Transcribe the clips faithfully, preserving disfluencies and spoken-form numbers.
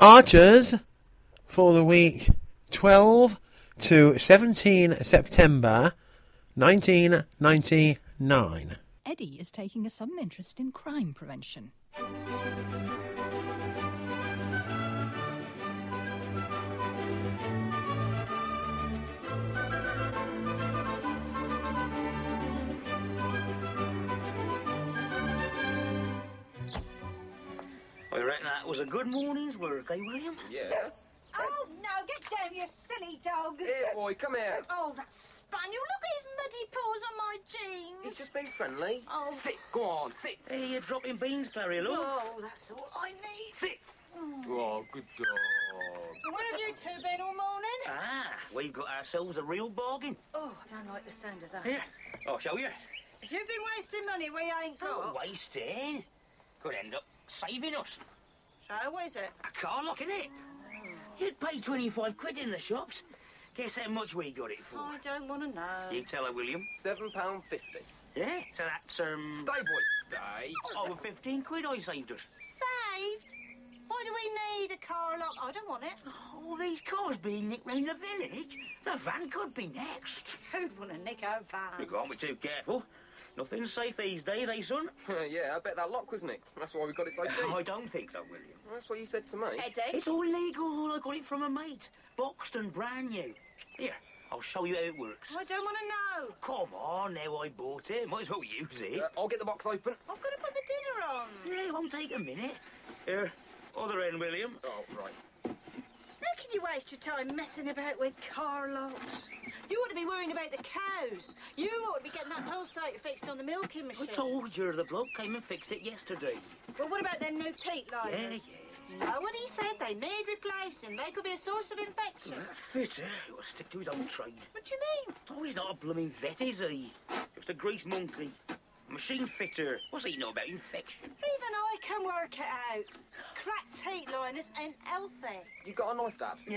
Archers for the week twelve to seventeen September nineteen ninety-nine. Eddie is taking a sudden interest in crime prevention. I reckon that was a good morning's work, eh, William? Yeah. Oh, no, get down, you silly dog. Here, boy, come here. Oh, that spaniel. Look at his muddy paws on my jeans. He's just being friendly. Oh. Sit, go on, sit. Hey, you're dropping beans, Clary, love. Oh, that's all I need. Sit. Oh, good dog. Where have you two been all morning? Ah, we've got ourselves a real bargain. Oh, I don't like the sound of that. Here, I'll show you. If you've been wasting money we ain't got... Oh, wasting. Could end up saving us. So, what is it? A car lock, innit? You'd pay twenty-five quid in the shops. Guess how much we got it for? I don't want to know. You tell her, William. Seven pound fifty. Yeah, so that's, um... Stay, boy, stay. over fifteen quid I saved us. Saved? Why do we need a car lock? I don't want it. All these cars being nicked round the village. The van could be next. Who'd want to nick our You van? can't be too careful. Nothing's safe these days, eh, son? Yeah, I bet that lock was nicked. That's why we got it so cheap. I don't think so, William. That's what you said to me. Eddie? It's all legal. I got it from a mate. Boxed and brand new. Here, I'll show you how it works. I don't want to know. Come on, now I bought it. Might as well use it. Uh, I'll get the box open. I've got to put the dinner on. Yeah, it won't take a minute. Here, other end, William. Oh, right. How can you waste your time messing about with car locks? You ought to be worrying about the cows. You ought to be getting that pulsator fixed on the milking I machine. told you the bloke came and fixed it yesterday. Well, what about them new teat liners? Yeah, yeah. No, what he said, they need replacing. They could be a source of infection. That fitter, he'll stick to his own trade. What do you mean? Oh, he's not a blooming vet, is he? Just a grease monkey. Machine fitter. What's he know about infection? Even I can work it out. Cracked teat liners ain't healthy. You got a knife, Dad? Yeah.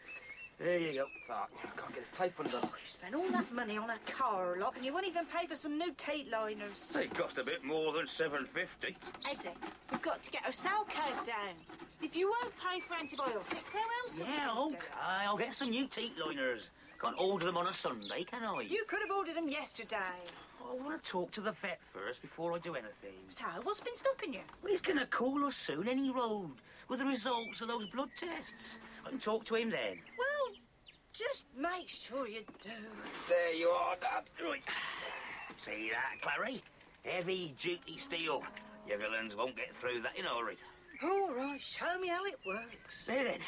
There you go. So, I can't get this tape undone. You spend all that money on a car lock and you won't even pay for some new teat liners. They cost a bit more than seven fifty. Eddie, we've got to get our cell count down. If you won't pay for antibiotics, how else are we Yeah, gonna do okay. it? I'll get some new teat liners. Can't order them on a Sunday, can I? You could have ordered them yesterday. I want to talk to the vet first before I do anything. So, what's been stopping you? Well, he's going to call us soon, any road, with the results of those blood tests. I can talk to him then. Well, just make sure you do. There you are, Dad. Right. See that, Clary? Heavy duty steel. You villains won't get through that in a hurry. All right, show me how it works. There then.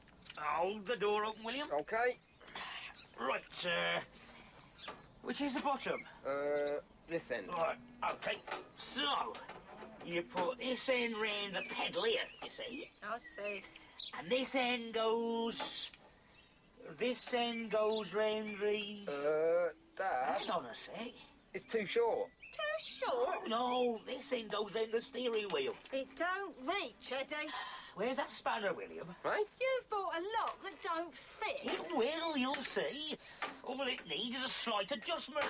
Hold the door open, William. Okay. Right, uh... which is the bottom? Uh, this end. Right, okay. So, you put this end round the pedal here, you see? I see. And this end goes... This end goes round the... Uh, Dad? Hang on a sec. It's too short. Too short? No, this end goes round the steering wheel. It don't reach, Eddie. Where's that spanner, William? Right? You've bought a lock that don't fit. It will, you'll see. All it needs is a slight adjustment.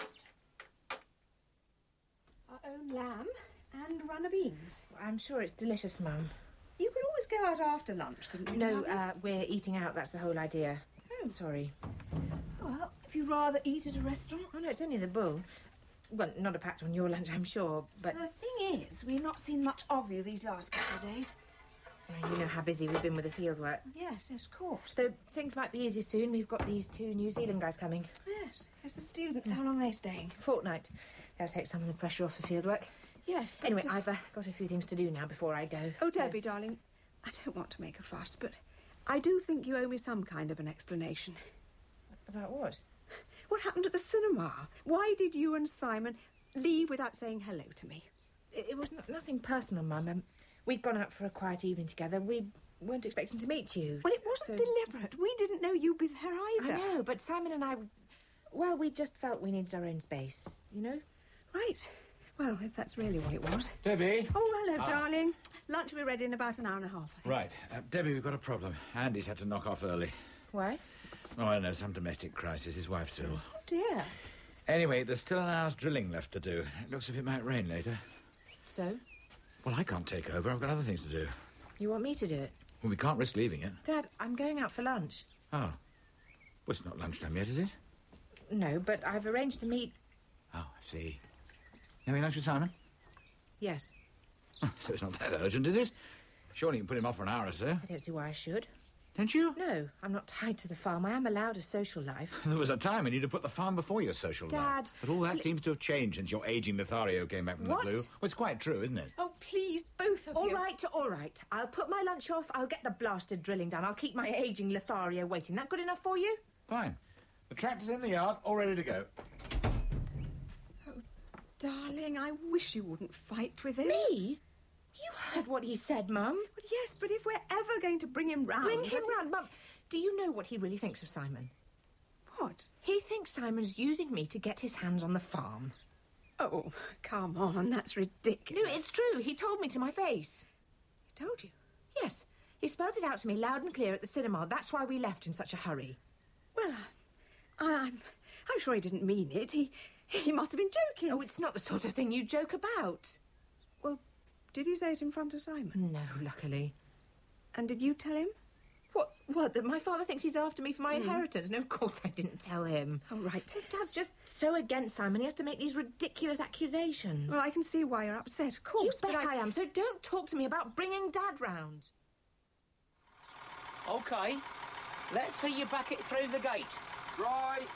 Our own lamb and a run of beans. I'm sure it's delicious, Mum. You could always go out after lunch, couldn't you? No, Mother? uh, we're eating out. That's the whole idea. Oh, sorry. Well, if you'd rather eat at a restaurant. Oh, no, it's only the bull. Well, not a patch on your lunch, I'm sure, but... The thing is, we've not seen much of you these last couple of days. Well, you know how busy we've been with the field work. Yes, yes, of course. So things might be easier soon. We've got these two New Zealand guys coming. Yes, yes, the students. How long are they staying? Fortnight. They'll take some of the pressure off the field work. Yes, but... Anyway, uh, I've uh, got a few things to do now before I go. Oh, so- Debbie, darling, I don't want to make a fuss, but I do think you owe me some kind of an explanation. About what? What happened at the cinema? Why did you and Simon leave without saying hello to me? It, it was n- nothing personal, Mum. Um, we'd gone out for a quiet evening together. We weren't expecting to meet you. Well, it wasn't so- deliberate. We didn't know you'd be there either. I know, but Simon and I... Well, we just felt we needed our own space, you know? Right. Well, if that's really what it was. Debbie? Oh, hello, darling. Lunch will be ready in about an hour and a half, I think. Right. Uh, Debbie, we've got a problem. Andy's had to knock off early. Why? Oh, I know, some domestic crisis. His wife's ill. Oh, dear. Anyway, there's still an hour's drilling left to do. It looks as if it might rain later. So? Well, I can't take over. I've got other things to do. You want me to do it? Well, we can't risk leaving it. Dad, I'm going out for lunch. Oh. Well, it's not lunchtime yet, is it? No, but I've arranged to meet... Oh, I see. You having lunch with Simon? Yes. Oh, so it's not that urgent, is it? Surely you can put him off for an hour or so. I don't see why I should. Don't you? No, I'm not tied to the farm. I am allowed a social life. There was a time when you'd have put the farm before your social Dad, life. But all that seems to have changed since your ageing Lothario came back from What? the blue. Well, it's quite true, isn't it? Oh, please, both of All you. right, all right. I'll put my lunch off. I'll get the blasted drilling done. I'll keep my ageing Lothario waiting. That good enough for you? Fine. The tractor's in the yard, all ready to go. Darling, I wish you wouldn't fight with him. Me? You heard what he said, Mum. Well, yes, but if we're ever going to bring him round... Bring what him is- round, Mum. Do you know what he really thinks of Simon? What? He thinks Simon's using me to get his hands on the farm. Oh, come on, that's ridiculous. No, it's true. He told me to my face. He told you? Yes. He spelled it out to me loud and clear at the cinema. That's why we left in such a hurry. Well, I, I'm, I'm sure he didn't mean it. He, he must have been joking. Oh, it's not the sort of thing you joke about. Well, did he say it in front of Simon? No, luckily. And did you tell him? What? What? That my father thinks he's after me for my inheritance? No, of course I didn't tell him. Oh, right. Dad's just so against Simon. He has to make these ridiculous accusations. Well, I can see why you're upset, of You course. bet but I... am. So don't talk to me about bringing Dad round. OK. Let's see you back it through the gate. Right.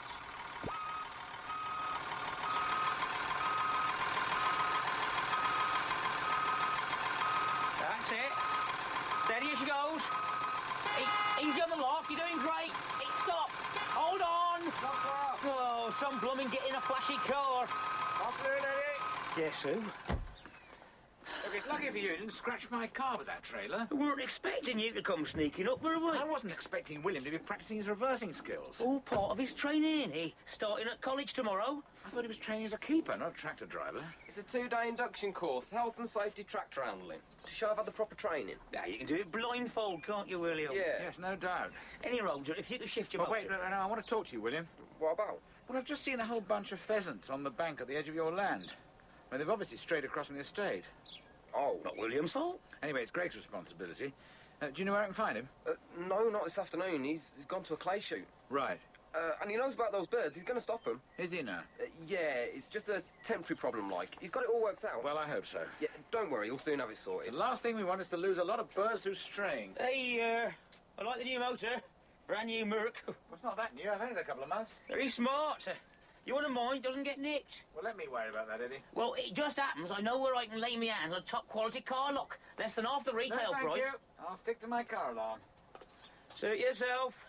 That's it. Steady as she goes. E- easy on the lock. You're doing great. It stop. Hold on. Lots up. Oh, some blooming get in a flashy car. Afternoon, Eddie. Guess who? Look, it's lucky for you, you didn't scratch my car with that trailer. We weren't expecting you to come sneaking up, were we? I wasn't expecting William to be practicing his reversing skills. All part of his training. He starting at college tomorrow. I thought he was training as a keeper, not a tractor driver. It's a two-day induction course, health and safety tractor handling, to show I've had the proper training. Now you can do it blindfold, can't you, William? Yeah. Yes, no doubt. Any road, if you could shift your But wait, motor. no, no, I want to talk to you, William. What about? Well, I've just seen a whole bunch of pheasants on the bank at the edge of your land. Well, they've obviously strayed across from the estate. Oh. Not William's fault. Anyway, it's Greg's responsibility. Uh, do you know where I can find him? Uh, no, not this afternoon. He's, he's gone to a clay shoot. Right. Uh, and he knows about those birds. He's going to stop them. Is he now? Uh, yeah, it's just a temporary problem, like. He's got it all worked out. Well, I hope so. Yeah, don't worry. You'll soon have it sorted. The last thing we want is to lose a lot of birds through straying. Hey, uh, I like the new motor. Brand new Merc. Well, it's not that new. I've had it a couple of months. Very smart. You wouldn't mind, doesn't get nicked. Well, let me worry about that, Eddie. Well, it just happens I know where I can lay my hands on top quality car lock. Less than half the retail no, thank price. you. I'll stick to my car alarm. Suit yourself.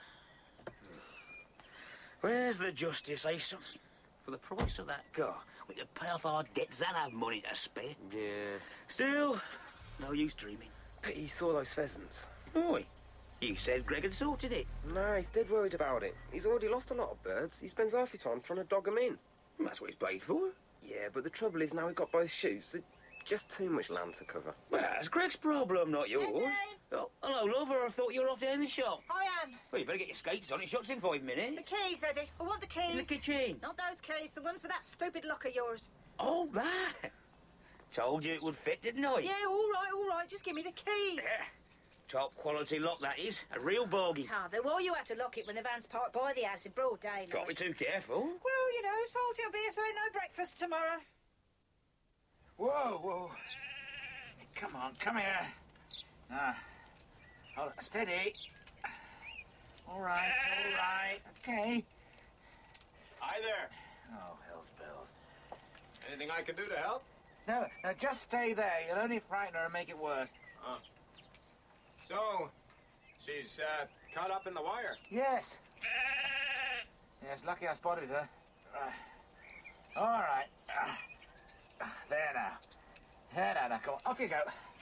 Where's the justice, eh, son? For the price of that car, we could pay off our debts and have money to spare. Yeah. Still, no use dreaming. Pity he saw those pheasants. Boy, you said Greg had sorted it. No, he's dead worried about it. He's already lost a lot of birds. He spends half his time trying to dog them in. That's what he's paid for. Yeah, but the trouble is now we've got both shoots. There's just too much land to cover. Well, that's Greg's problem, not yours. Eddie? Oh, hello, lover. I thought you were off down the shop. I am. Well, you better get your skates on. It shuts in five The minutes. keys, Eddie. I want the keys. In the kitchen. Not those keys, the ones for that stupid lock of yours. Oh, that. Told you it would fit, didn't I? Yeah, all right, all right. Just give me the keys. Yeah. Top quality lock, that is. A real bogey. Father, why you have to lock it when the van's parked by the house in broad daylight? Can't be too careful. Well, you know, whose fault it'll be if there ain't no breakfast tomorrow. Whoa, whoa. Come on, come here. Ah. Hold it. Steady. All right, all right. Okay. Hi there. Oh, hell's bells. Anything I can do to help? No, no, just stay there. You'll only frighten her and make it worse. Uh, so, she's uh, caught up in the wire. Yes. Yes, lucky I spotted her. Uh, all right. Uh, there now. There now, now, come on. Off you go.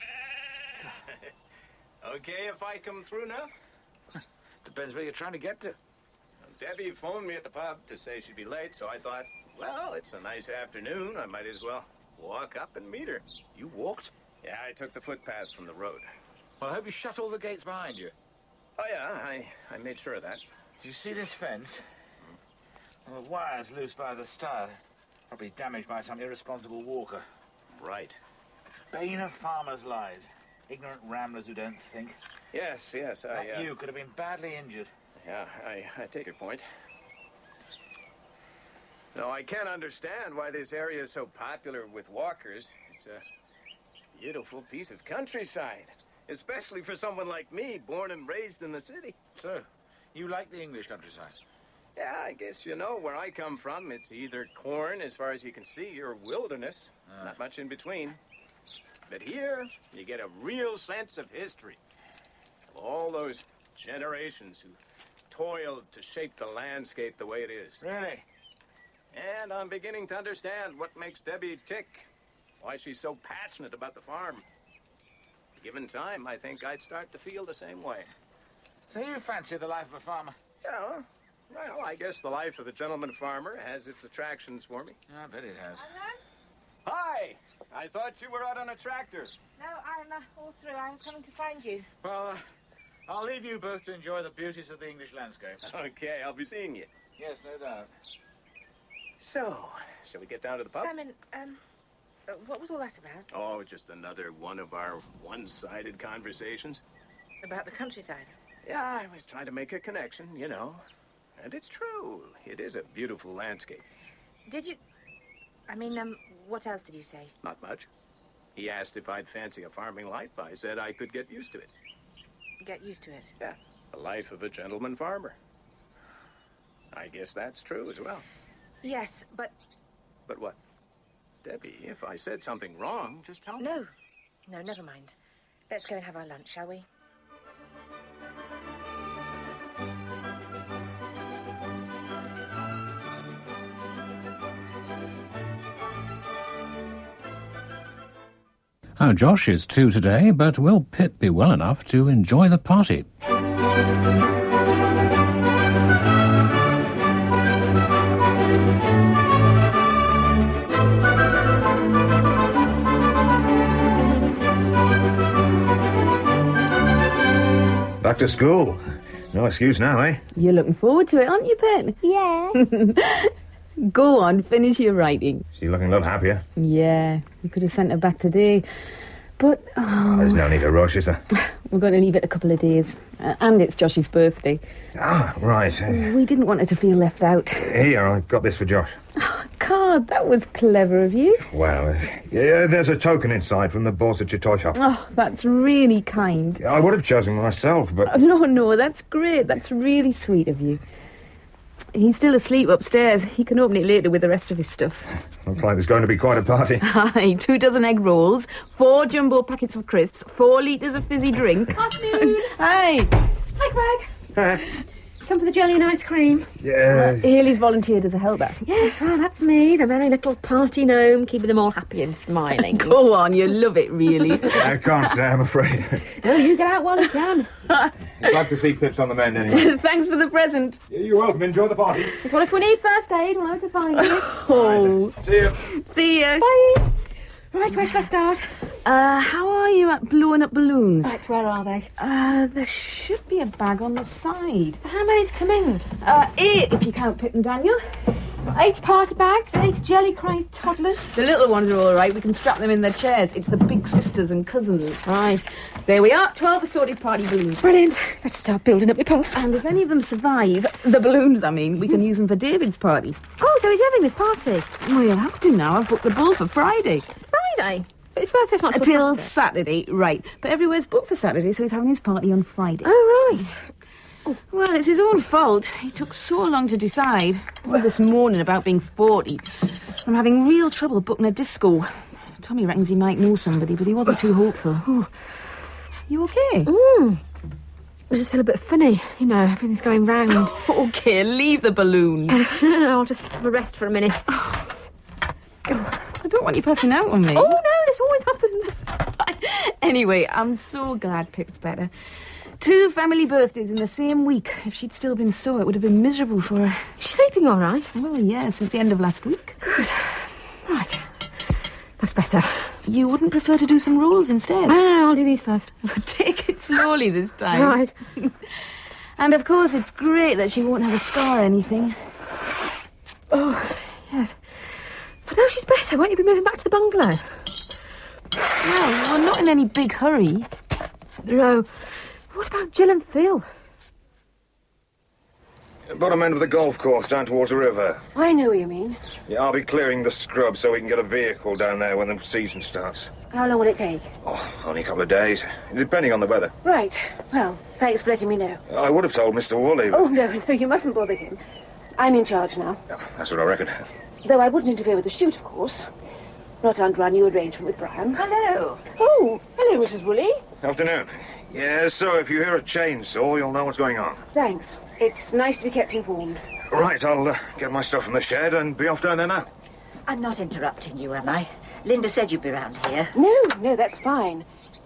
Okay, if I come through now? Depends where you're trying to get to. Debbie phoned me at the pub to say she'd be late, so I thought, well, it's a nice afternoon. I might as well walk up and meet her. You walked? Yeah, I took the footpath from the road. Well, I hope you shut all the gates behind you. Oh, yeah, I, I made sure of that. Do you see this fence? Well, the wire's loose by the start. Probably damaged by some irresponsible walker. Right. Bane of farmers' lives. Ignorant ramblers who don't think. Yes, yes, I... That Uh, you could have been badly injured. yeah, I, I take your point. No, I can't understand why this area is so popular with walkers. It's a beautiful piece of countryside. Especially for someone like me, born and raised in the city. So, you like the English countryside? Yeah, I guess you know where I come from. It's either corn as far as you can see or wilderness. Ah. Not much in between. But here, you get a real sense of history. Of all those generations who toiled to shape the landscape the way it is. Really? And I'm beginning to understand what makes Debbie tick. Why she's so passionate about the farm. Given time, I think I'd start to feel the same way. So you fancy the life of a farmer? Yeah, well, I guess the life of a gentleman farmer has its attractions for me. I bet it has. Hi! I thought you were out on a tractor. No, I'm uh, all through. I was coming to find you. Well, uh, I'll leave you both to enjoy the beauties of the English landscape. Okay, I'll be seeing you. Yes, no doubt. So, shall we get down to the pub? Simon, um, uh, what was all that about? Oh, just another one of our one-sided conversations. About the countryside? Yeah, I was trying to make a connection, you know. And it's true. It is a beautiful landscape. Did you... I mean, um, what else did you say? Not much. He asked if I'd fancy a farming life. I said I could get used to it. Get used to it? Yeah, the life of a gentleman farmer. I guess that's true as well. Yes, but... But what? Debbie, if I said something wrong, just tell me. No. No, never mind. Let's go and have our lunch, shall we? Oh, Josh is two today, but will Pip be well enough to enjoy the party? Back to school. No excuse now, eh? You're looking forward to it, aren't you, Pip? Yeah. Go on, finish your writing. She's looking a lot happier. Yeah, we could have sent her back today. But, oh... There's no need to rush, is there? We're going to leave it a couple of days. Uh, and it's Josh's birthday. Ah, right. Uh, we didn't want her to feel left out. Here, I got this for Josh. Oh, God, that was clever of you. Well, uh, yeah, there's a token inside from the Borsetshire toy shop. Oh, that's really kind. I would have chosen myself, but... Oh, no, no, that's great. That's really sweet of you. He's still asleep upstairs. He can open it later with the rest of his stuff. Looks like there's going to be quite a party. Aye, two dozen egg rolls, four jumbo packets of crisps, four litres of fizzy drink. Afternoon. Hi. Hi, Greg. Hi. Come for the jelly and ice cream. Yes. Uh, Haley's volunteered as a helper. Yes, well, that's me, the merry little party gnome, keeping them all happy and smiling. Go on, you love it, really. I can't stay, I'm afraid. No, you get out while you can. Glad to see Pip's on the mend anyway. Thanks for the present. You're welcome, enjoy the party. It's well, if we need first aid, we'll know where to find you. Oh. See you. See ya. Bye. Right, where shall I start? Uh, how are you at blowing up balloons? Right, where are they? Uh, there should be a bag on the side. So how many's coming? Uh, eight, if you count Pip and Daniel. Eight party bags, eight jelly-crazed toddlers. The little ones are all right. We can strap them in their chairs. It's the big sisters and cousins. Right. There we are, twelve assorted party balloons. Brilliant. Better start building up your puff. And if any of them survive, the balloons, I mean, we can use them for David's party. Oh, so he's having this party? Well, you'll have to now. I've booked the bull for Friday. Friday? But his birthday's not Until till Saturday. Saturday, right. But everywhere's booked for Saturday, so he's having his party on Friday. Oh, right. Oh. Well, it's his own fault. He took so long to decide. All this morning about being forty. I'm having real trouble booking a disco. Tommy reckons he might know somebody, but he wasn't too hopeful. Oh. You okay? Mm. I just feel a bit funny. You know, everything's going round. Okay, leave the balloons. no, no, no, I'll just have a rest for a minute. Oh. I don't want you passing out on me. Oh, no, this always happens. Anyway, I'm so glad Pip's better. Two family birthdays in the same week. If she'd still been so, it would have been miserable for her. She's sleeping all right? Well, yeah, since the end of last week. Good. Right. That's better. You wouldn't prefer to do some rolls instead? No, no, no, I'll do these first. But take it slowly this time. Right. And, of course, it's great that she won't have a scar or anything. Oh, yes. But now she's better. Won't you be moving back to the bungalow? Well, we're not in any big hurry. No. What about Jill and Phil? Bottom end of the golf course down towards the river. I know what you mean. Yeah, I'll be clearing the scrub so we can get a vehicle down there when the season starts. How long will it take? Oh, only a couple of days, depending on the weather. Right. Well, thanks for letting me know. I would have told Mister Woolley. But... Oh, no, no, you mustn't bother him. I'm in charge now. Yeah, that's what I reckon. Though I wouldn't interfere with the shoot, of course. Not under our new arrangement with Brian. Hello. Oh, hello, Missus Woolley. Afternoon. Yeah, so if you hear a chainsaw, you'll know what's going on. Thanks. It's nice to be kept informed. Right, I'll uh, get my stuff from the shed and be off down there now. I'm not interrupting you, am I? Linda said you'd be round here. No, no, that's fine.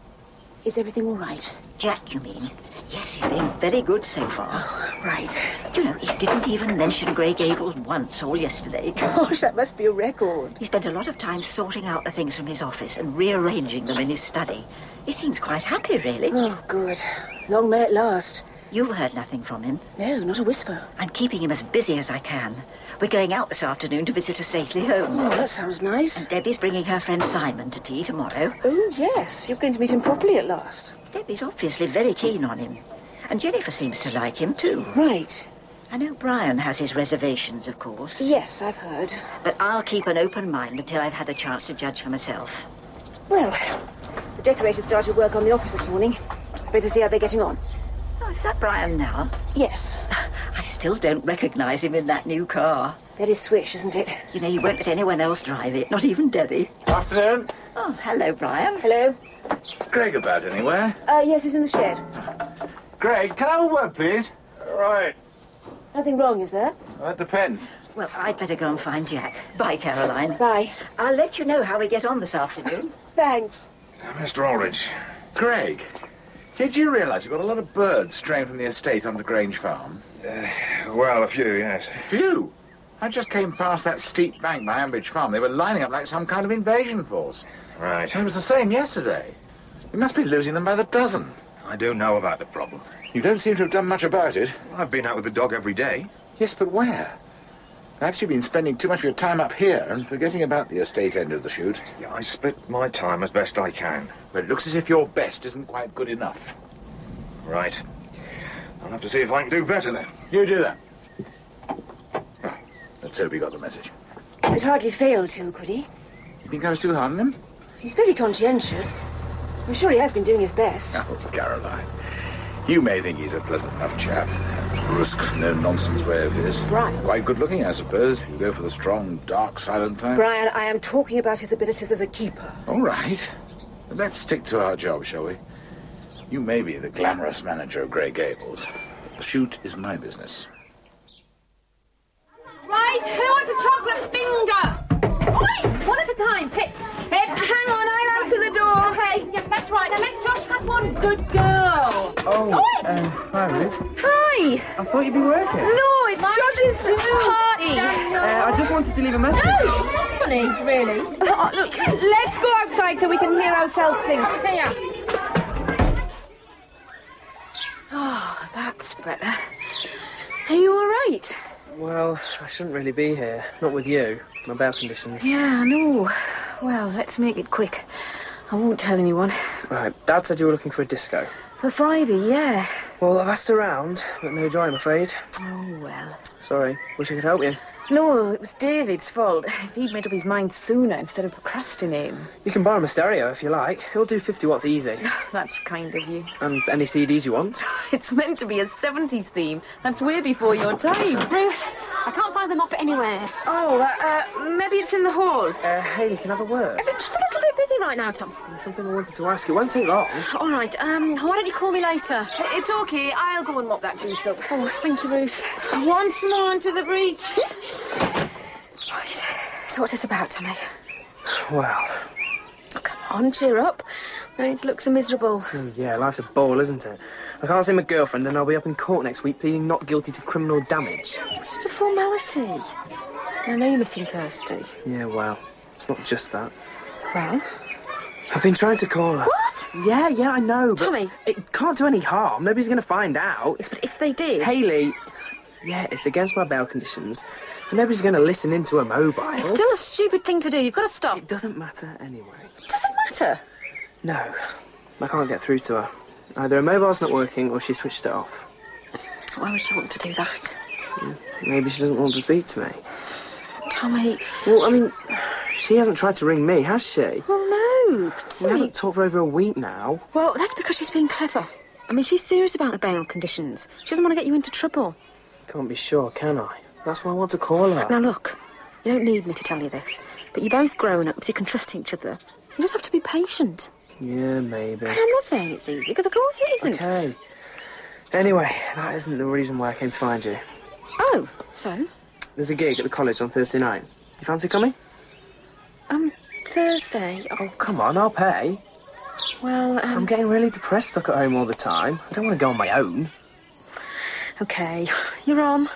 Is everything all right? Jack, you mean? Yes, he's been very good so far. Oh, right. You know, he didn't even mention Grey Gables once all yesterday. Gosh, that must be a record. He spent a lot of time sorting out the things from his office and rearranging them in his study. He seems quite happy, really. Oh, good. Long may it last. You've heard nothing from him? No, not a whisper. I'm keeping him as busy as I can. We're going out this afternoon to visit a stately home. Oh, that sounds nice. And Debbie's bringing her friend Simon to tea tomorrow. Oh, yes. You're going to meet him properly at last. Debbie's obviously very keen on him. And Jennifer seems to like him, too. Right. I know Brian has his reservations, of course. Yes, I've heard. But I'll keep an open mind until I've had a chance to judge for myself. Well, the decorators started work on the office this morning. Better see how they're getting on. Oh, is that Brian now? Yes. I still don't recognise him in that new car. That is Swish, isn't it? You know, you won't let anyone else drive it, not even Debbie. Afternoon. Oh, hello, Brian. Hello. Greg about anywhere? Uh, yes, he's in the shed. Greg, can I have a word, please? Right. Nothing wrong, is there? Well, that depends. Well, I'd better go and find Jack. Bye, Caroline. Bye. I'll let you know how we get on this afternoon. Thanks. Uh, Mister Aldridge. Greg, did you realise you've got a lot of birds straying from the estate onto Grange Farm? Uh, well, a few, yes. A few? I just came past that steep bank by Ambridge Farm. They were lining up like some kind of invasion force. Right. And it was the same yesterday. You must be losing them by the dozen. I do know about the problem. You don't seem to have done much about it. I've been out with the dog every day. Yes, but where? Perhaps you've been spending too much of your time up here and forgetting about the estate end of the shoot. Yeah, I split my time as best I can. But it looks as if your best isn't quite good enough. Right. I'll have to see if I can do better then. You do that. Oh, let's hope he got the message. He could hardly fail to, could he? You think I was too hard on him? He's very conscientious. I'm sure he has been doing his best. Oh, Caroline. You may think he's a pleasant enough chap. Brusque, no-nonsense way of his. Brian. Quite good looking, I suppose. You go for the strong, dark, silent type. Brian, I am talking about his abilities as a keeper. All right. But let's stick to our job, shall we? You may be the glamorous manager of Grey Gables. The shoot is my business. Right, who wants a chocolate finger? Oi! One at a time, Pip. Pip, hang on, I'll answer the door. Okay, yes, that's right. Now let Josh have one. Good girl. Oh, Oi! uh, hi, Ruth. Hi. I thought you'd be working. No, it's Josh's party. Uh, I just wanted to leave a message. No, it's not funny, really. Oh, look, let's go outside so we can hear ourselves think. Here. Oh, that's better. Are you all right? Well, I shouldn't really be here. Not with you. My bail conditions. Yeah, I know. Well, let's make it quick. I won't tell anyone. Right, Dad said you were looking for a disco. For Friday, yeah. Well, I've asked around, but no joy, I'm afraid. Oh, well. Sorry. Wish I could help you. No, it was David's fault. If he'd made up his mind sooner instead of procrastinating. You can borrow my stereo if you like. It'll do fifty watts easy. That's kind of you. And any C Ds you want. It's meant to be a seventies theme. That's way before your time. Ruth, I can't find them off anywhere. Oh, uh, uh, maybe it's in the hall. Uh, Hayley, can I have a word? I'm just a little bit busy right now, Tom. There's something I wanted to ask you. It won't take long. All right, um, why don't you call me later? It's okay. I'll go and mop that juice up. Oh, thank you, Ruth. Once more into the breach. Right, so what's this about, Tommy? Well... Oh, come on, cheer up. No need to look so miserable. Oh, yeah, life's a ball, isn't it? I can't see my girlfriend and I'll be up in court next week pleading not guilty to criminal damage. It's just a formality. And I know you're missing Kirsty. Yeah, well, it's not just that. Well? I've been trying to call her. What? Yeah, yeah, I know, but... Tommy! It can't do any harm. Nobody's going to find out. Yes, but if they did... Hayley... Yeah, it's against my bail conditions. And nobody's going to listen into a mobile. It's still a stupid thing to do. You've got to stop. It doesn't matter anyway. It doesn't matter? No. I can't get through to her. Either her mobile's not working or she switched it off. Why would she want to do that? Maybe she doesn't want to speak to me. Tommy... Well, I mean, she hasn't tried to ring me, has she? Well, no. We haven't talked for over a week now. Well, that's because she's being clever. I mean, she's serious about the bail conditions. She doesn't want to get you into trouble. Can't be sure, can I? That's why I want to call her. Now, look, you don't need me to tell you this, but you're both grown-ups, you can trust each other. You just have to be patient. Yeah, maybe. And I'm not saying it's easy, because of course it isn't. Okay. Anyway, that isn't the reason why I came to find you. Oh, so? There's a gig at the college on Thursday night. You fancy coming? Um, Thursday? Oh, come on, I'll pay. Well, um... I'm getting really depressed stuck at home all the time. I don't want to go on my own. OK, you're on.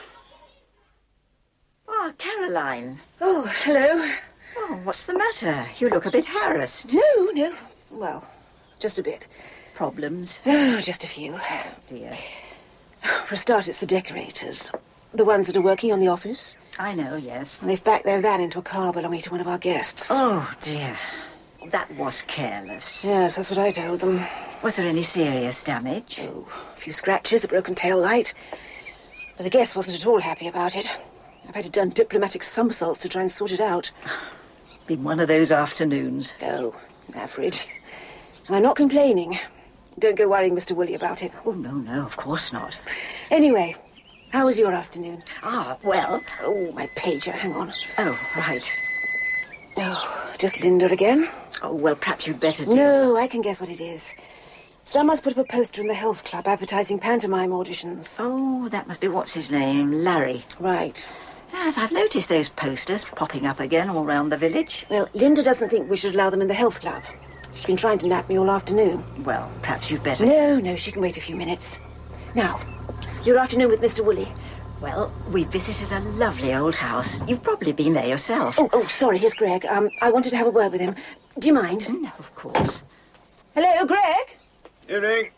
Oh, Caroline. Oh, hello. Oh, what's the matter? You look a bit harassed. No, no. Well, just a bit. Problems? Oh, just a few. Oh, dear. For a start, it's the decorators. The ones that are working on the office. I know, yes. And they've backed their van into a car belonging to one of our guests. Oh, dear. That was careless. Yes, that's what I told them. Was there any serious damage? Oh, a few scratches, a broken tail light. But the guest wasn't at all happy about it. I've had to done diplomatic somersaults to try and sort it out. Been one of those afternoons. Oh, average. And I'm not complaining. Don't go worrying Mister Woolley about it. Oh, no, no, of course not. Anyway, how was your afternoon? Ah, well... Oh, my pager, hang on. Oh, right. Oh, just Linda again? Oh, well, perhaps you'd better do... No, I can guess what it is. Someone's put up a poster in the health club advertising pantomime auditions. Oh, that must be what's his name, Larry. Right. Yes, I've noticed those posters popping up again all round the village. Well, Linda doesn't think we should allow them in the health club. She's been trying to nab me all afternoon. Well, perhaps you'd better... No, no, she can wait a few minutes. Now, your afternoon with Mister Woolley. Well, we visited a lovely old house. You've probably been there yourself. Oh, oh, sorry, here's Greg. Um, I wanted to have a word with him. Do you mind? No, of course. Hello, Greg? Evening.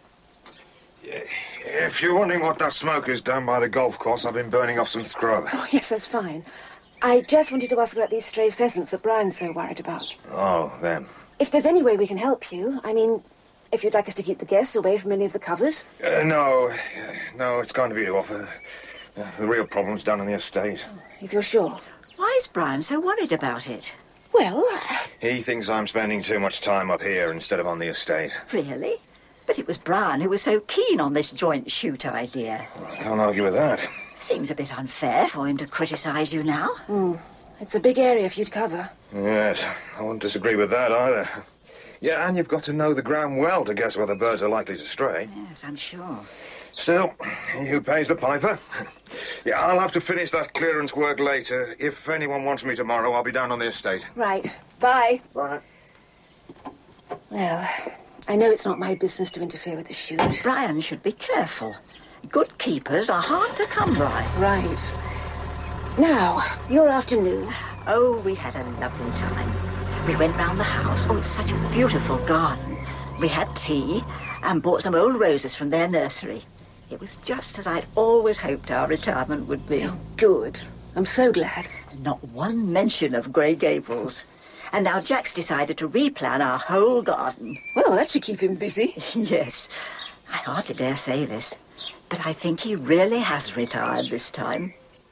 If you're wondering what that smoke is down by the golf course, I've been burning off some scrub. Oh, yes, that's fine. I just wanted to ask about these stray pheasants that Brian's so worried about. Oh, them. If there's any way we can help you, I mean, if you'd like us to keep the guests away from any of the covers. Uh, no, uh, no, it's going to be off. Uh, uh, the real problem's down on the estate. Oh, if you're sure. Why is Brian so worried about it? Well... He thinks I'm spending too much time up here instead of on the estate. Really? But it was Brian who was so keen on this joint shoot idea. Well, I can't argue with that. Seems a bit unfair for him to criticise you now. Mm. It's a big area for you to cover. Yes, I wouldn't disagree with that either. Yeah, and you've got to know the ground well to guess where the birds are likely to stray. Yes, I'm sure. Still, he who pays the piper. Yeah, I'll have to finish that clearance work later. If anyone wants me tomorrow, I'll be down on the estate. Right. Bye. Bye. Well, I know it's not my business to interfere with the shoot. Brian should be careful. Good keepers are hard to come by. Right. Now, your afternoon. Oh, we had a lovely time. We went round the house. Oh, it's such a beautiful garden. We had tea and bought some old roses from their nursery. It was just as I'd always hoped our retirement would be. Oh, good. I'm so glad. Not one mention of Grey Gables. And now Jack's decided to replan our whole garden. Well, that should keep him busy. Yes. I hardly dare say this, but I think he really has retired this time.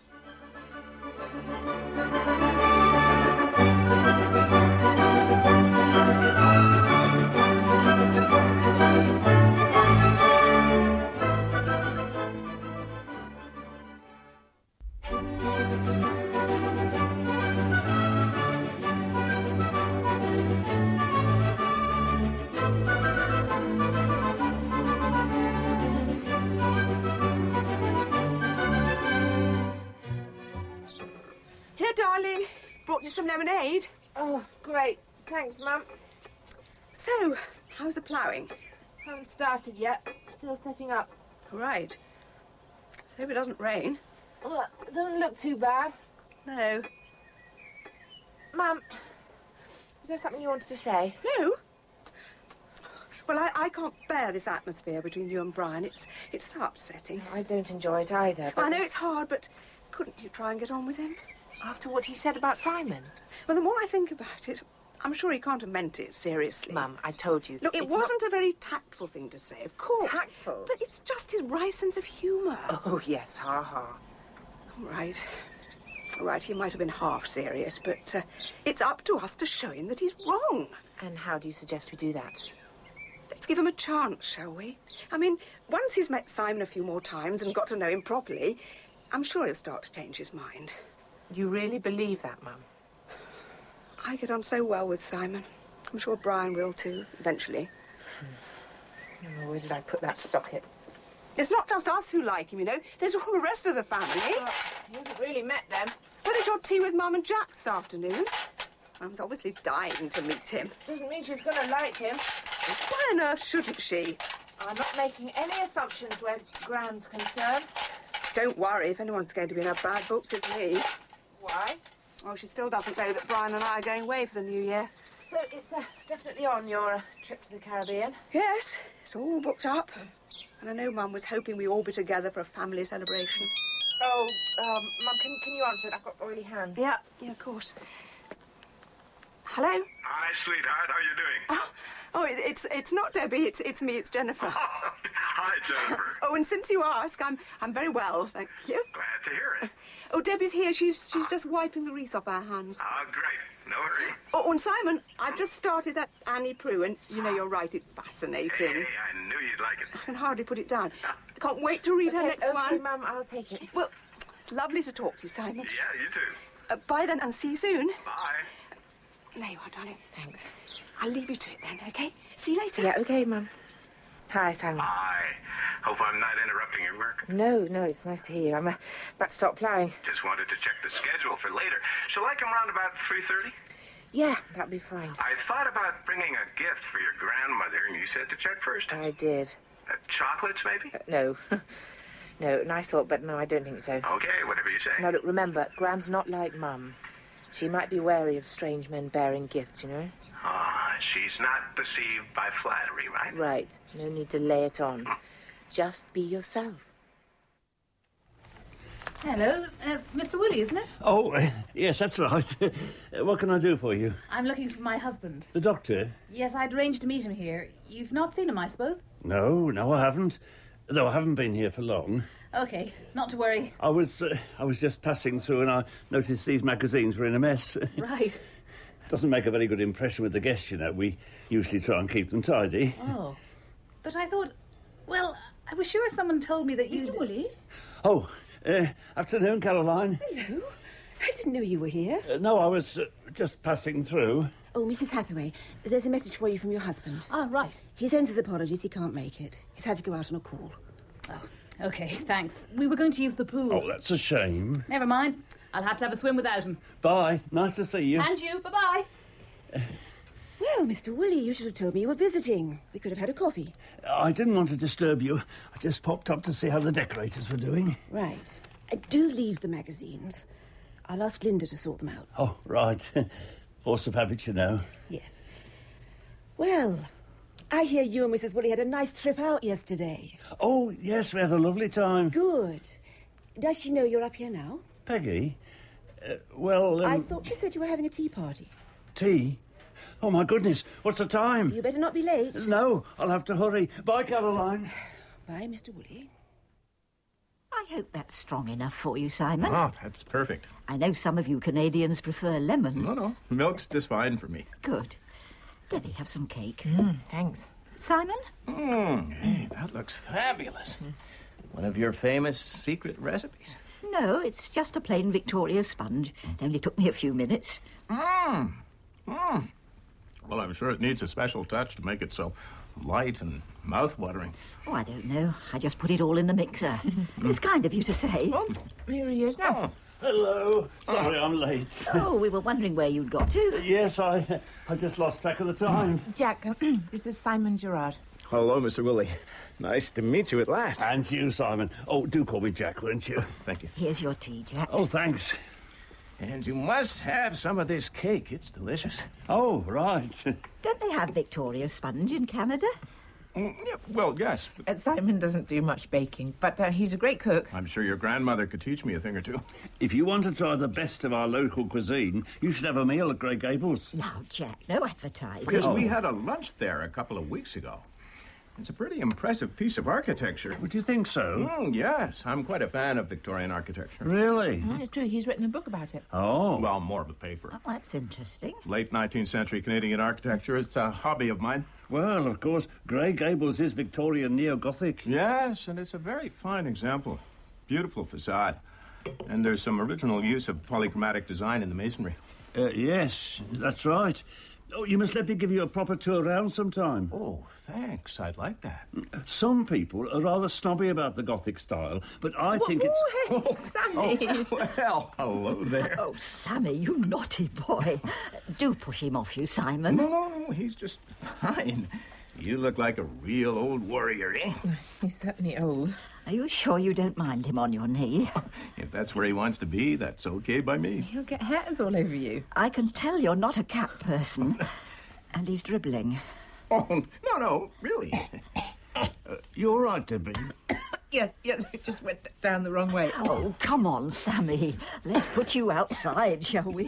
Here, darling. Brought you some lemonade. Oh, great. Thanks, Mum. So, how's the ploughing? Haven't started yet. Still setting up. Right. Let's hope it doesn't rain. Well, it doesn't look too bad. No. Mum, is there something you wanted to say? No. Well, I, I can't bear this atmosphere between you and Brian. It's it's so upsetting. I don't enjoy it either. But I know it's hard, but couldn't you try and get on with him? after what he said about Simon? Well, the more I think about it, I'm sure he can't have meant it seriously. Mum, I told you. Look, it it's wasn't a very tactful thing to say, of course. Tactful? But it's just his wry sense of humour. Oh, yes, ha-ha. All right. All right, he might have been half serious, but uh, it's up to us to show him that he's wrong. And how do you suggest we do that? Let's give him a chance, shall we? I mean, once he's met Simon a few more times and got to know him properly, I'm sure he'll start to change his mind. You really believe that, Mum? I get on so well with Simon. I'm sure Brian will too, eventually. Oh, where did I put that socket? It's not just us who like him, you know. There's all the rest of the family. Well, he hasn't really met them. Well, it's your tea with Mum and Jack this afternoon. Mum's obviously dying to meet him. Doesn't mean she's going to like him. Why on earth shouldn't she? I'm not making any assumptions where Gran's concerned. Don't worry, if anyone's going to be in her bad books, it's me. Why? Well, she still doesn't know that Brian and I are going away for the new year. So it's uh, definitely on your uh, trip to the Caribbean? Yes, it's all booked up. And I know Mum was hoping we all be together for a family celebration. Oh, um, Mum, can, can you answer it? I've got oily hands. Yeah, yeah, of course. Hello? Hi, sweetheart. How you doing? Oh, oh it, it's it's not Debbie. It's it's me. It's Jennifer. Hi, Jennifer. Oh, and since you ask, I'm I'm very well, thank you. Glad to hear it. Oh, Debbie's here. She's she's just wiping the wreath off her hands. Ah, great. No hurry. Oh, and Simon, I've just started that Annie Prue, and you know you're right. It's fascinating. Hey, I knew you'd like it. I can hardly put it down. I can't wait to read okay, her next okay, one. Mum, I'll take it. Well, it's lovely to talk to you, Simon. Yeah, you too. Uh, bye then, and see you soon. Bye. There you are, darling. Thanks. I'll leave you to it then, okay? See you later. Yeah, okay, Mum. Hi, Simon. Hi. Hope I'm not interrupting your work. No, no, it's nice to hear you. I'm uh, about to stop ploughing. Just wanted to check the schedule for later. Shall I come round about three thirty? Yeah, that'll be fine. I thought about bringing a gift for your grandmother, and you said to check first. I did. Uh, chocolates, maybe? Uh, no. No, nice thought, but no, I don't think so. Okay, whatever you say. Now, look, remember, Gran's not like Mum. She might be wary of strange men bearing gifts, you know? Ah, she's not deceived by flattery, right? Right. No need to lay it on. Just be yourself. Hello, uh, Mister Woolley, isn't it? Oh, uh, yes, that's right. Uh, what can I do for you? I'm looking for my husband. The doctor? Yes, I'd arranged to meet him here. You've not seen him, I suppose? No, no, I haven't. Though I haven't been here for long. Okay, not to worry. I was, uh, I was just passing through and I noticed these magazines were in a mess. Right. Doesn't make a very good impression with the guests, you know. We usually try and keep them tidy. Oh. But I thought, well, I was sure someone told me that you... Mister Woolley? Oh, uh, afternoon, Caroline. Hello. I didn't know you were here. Uh, no, I was uh, just passing through. Oh, Missus Hathaway, there's a message for you from your husband. Ah, right. He sends his apologies. He can't make it. He's had to go out on a call. Oh, okay, thanks. We were going to use the pool. Oh, that's a shame. Never mind. I'll have to have a swim without him. Bye. Nice to see you. And you. Bye-bye. Well, Mister Woolley, you should have told me you were visiting. We could have had a coffee. I didn't want to disturb you. I just popped up to see how the decorators were doing. Right. Uh, do leave the magazines. I'll ask Linda to sort them out. Oh, right. Force of habit, you know. Yes. Well, I hear you and Missus Woolley had a nice trip out yesterday. Oh, yes, we had a lovely time. Good. Does she know you're up here now? Peggy? Uh, well, um, I thought she said you were having a tea party. Tea? Oh, my goodness. What's the time? You better not be late. No, I'll have to hurry. Bye, Caroline. Bye, Mister Woolley. I hope that's strong enough for you, Simon. Oh, that's perfect. I know some of you Canadians prefer lemon. No, no. Milk's just fine for me. Good. Debbie, have some cake. Mm, thanks. Simon? Mm, hey, that looks fabulous. One of your famous secret recipes. No, it's just a plain Victoria sponge. It only took me a few minutes. Mmm. Mmm. Well, I'm sure it needs a special touch to make it so light and mouth-watering. Oh, I don't know. I just put it all in the mixer. It's kind of you to say. Oh, here he is now. Oh, hello. Sorry, I'm late. Oh, we were wondering where you'd got to. Yes, I I just lost track of the time. Jack, this is Simon Gerard. Hello, Mister Woolley. Nice to meet you at last. And you, Simon. Oh, do call me Jack, won't you? Thank you. Here's your tea, Jack. Oh, thanks. And you must have some of this cake. It's delicious. Oh, right. Don't they have Victoria sponge in Canada? Mm, yeah, well, yes. Uh, Simon doesn't do much baking, but uh, he's a great cook. I'm sure your grandmother could teach me a thing or two. If you want to try the best of our local cuisine, you should have a meal at Grey Gables. Now, Jack, no advertising. Because we had a lunch there a couple of weeks ago. It's a pretty impressive piece of architecture. Would you think so? Mm, yes, I'm quite a fan of Victorian architecture. Really? Oh, it's true, he's written a book about it. Oh. Well, more of a paper. Oh, that's interesting. Late nineteenth century Canadian architecture. It's a hobby of mine. Well, of course, Grey Gables is Victorian neo-Gothic. Yes, and it's a very fine example. Beautiful facade. And there's some original use of polychromatic design in the masonry. Uh, yes, that's right. Oh, you must let me give you a proper tour around sometime. Oh, thanks. I'd like that. Some people are rather snobby about the Gothic style, but I think it's... Oh, hey, Sammy! Oh, well, hello there. Oh, Sammy, you naughty boy. Do push him off you, Simon. No, no, no, he's just fine. You look like a real old warrior, eh? He's certainly old. Are you sure you don't mind him on your knee? If that's where he wants to be, that's okay by me. He'll get hairs all over you. I can tell you're not a cat person. And he's dribbling. Oh, no, no, really. Uh, you all right, Debbie? Yes, yes, it just went down the wrong way. Oh, come on, Sammy. Let's put you outside, shall we?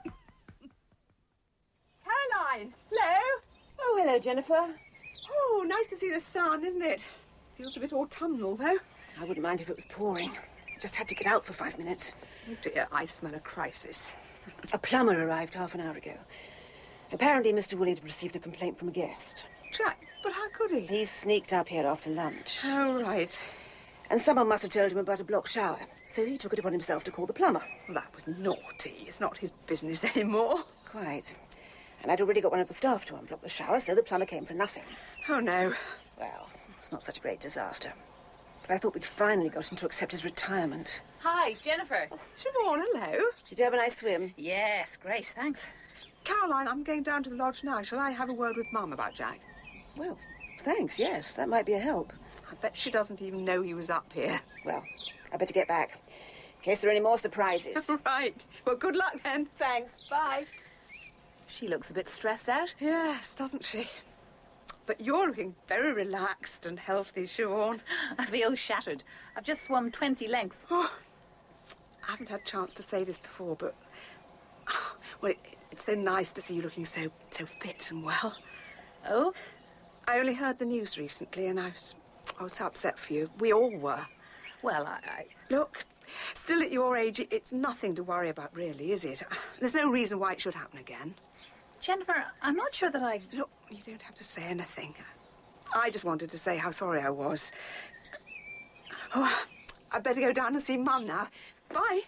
Caroline! Hello? Oh, hello, Jennifer. Oh, nice to see the sun, isn't it? Feels a bit autumnal, though. I wouldn't mind if it was pouring. Just had to get out for five minutes. Oh, dear, I smell a crisis. A plumber arrived half an hour ago. Apparently, Mister Woolley had received a complaint from a guest. Jack, but how could he? He sneaked up here after lunch. Oh, right. And someone must have told him about a block shower. So he took it upon himself to call the plumber. Well, that was naughty. It's not his business anymore. Quite. And I'd already got one of the staff to unblock the shower, so the plumber came for nothing. Oh, no. Well, it's not such a great disaster. But I thought we'd finally got him to accept his retirement. Hi, Jennifer. Siobhan, hello. Did you have a nice swim? Yes, great, thanks. Caroline, I'm going down to the lodge now. Shall I have a word with Mum about Jack? Well, thanks, yes. That might be a help. I bet she doesn't even know he was up here. Well, I better get back. In case there are any more surprises. Right. Well, good luck then. Thanks. Bye. She looks a bit stressed out. Yes, doesn't she? But you're looking very relaxed and healthy, Siobhan. I feel shattered. I've just swum twenty lengths. Oh, I haven't had a chance to say this before, but... Oh, well, it, it's so nice to see you looking so, so fit and well. Oh? I only heard the news recently, and I was, I was so upset for you. We all were. Well, I... I... Look, still at your age, it's nothing to worry about, really, is it? There's no reason why it should happen again. Jennifer, I'm not sure that I... Look, you don't have to say anything. I just wanted to say how sorry I was. Oh, I'd better go down and see Mum now. Bye.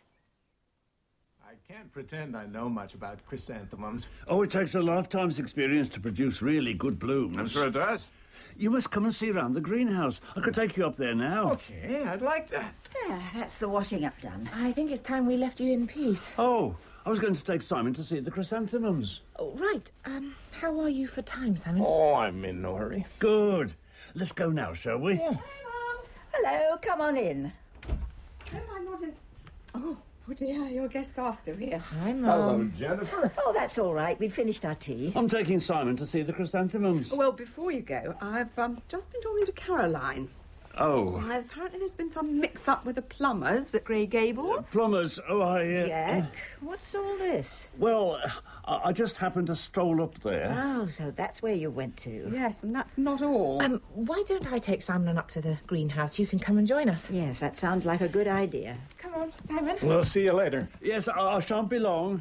I can't pretend I know much about chrysanthemums. Oh, it takes a lifetime's experience to produce really good blooms. I'm sure it does. You must come and see around the greenhouse. I could take you up there now. Okay, I'd like that. There, that's the washing up done. I think it's time we left you in peace. Oh, I was going to take Simon to see the chrysanthemums. Oh, right. Um, how are you for time, Simon? Oh, I'm in no hurry. Good. Let's go now, shall we? Yeah. Hello, come on in. No, I'm not in... Oh, oh dear, your guests are still here. Hi, Mum. Hello, Jennifer. Oh, that's all right. We've finished our tea. I'm taking Simon to see the chrysanthemums. Well, before you go, I've um, just been talking to Caroline. Oh. Uh, apparently there's been some mix-up with the plumbers at Grey Gables. Plumbers, oh, I... Uh, Jack, what's all this? Well, I, I just happened to stroll up there. Oh, so that's where you went to. Yes, and that's not all. Um, why don't I take Simon up to the greenhouse? You can come and join us. Yes, that sounds like a good idea. Come on, Simon. We'll see you later. Yes, I, I shan't be long.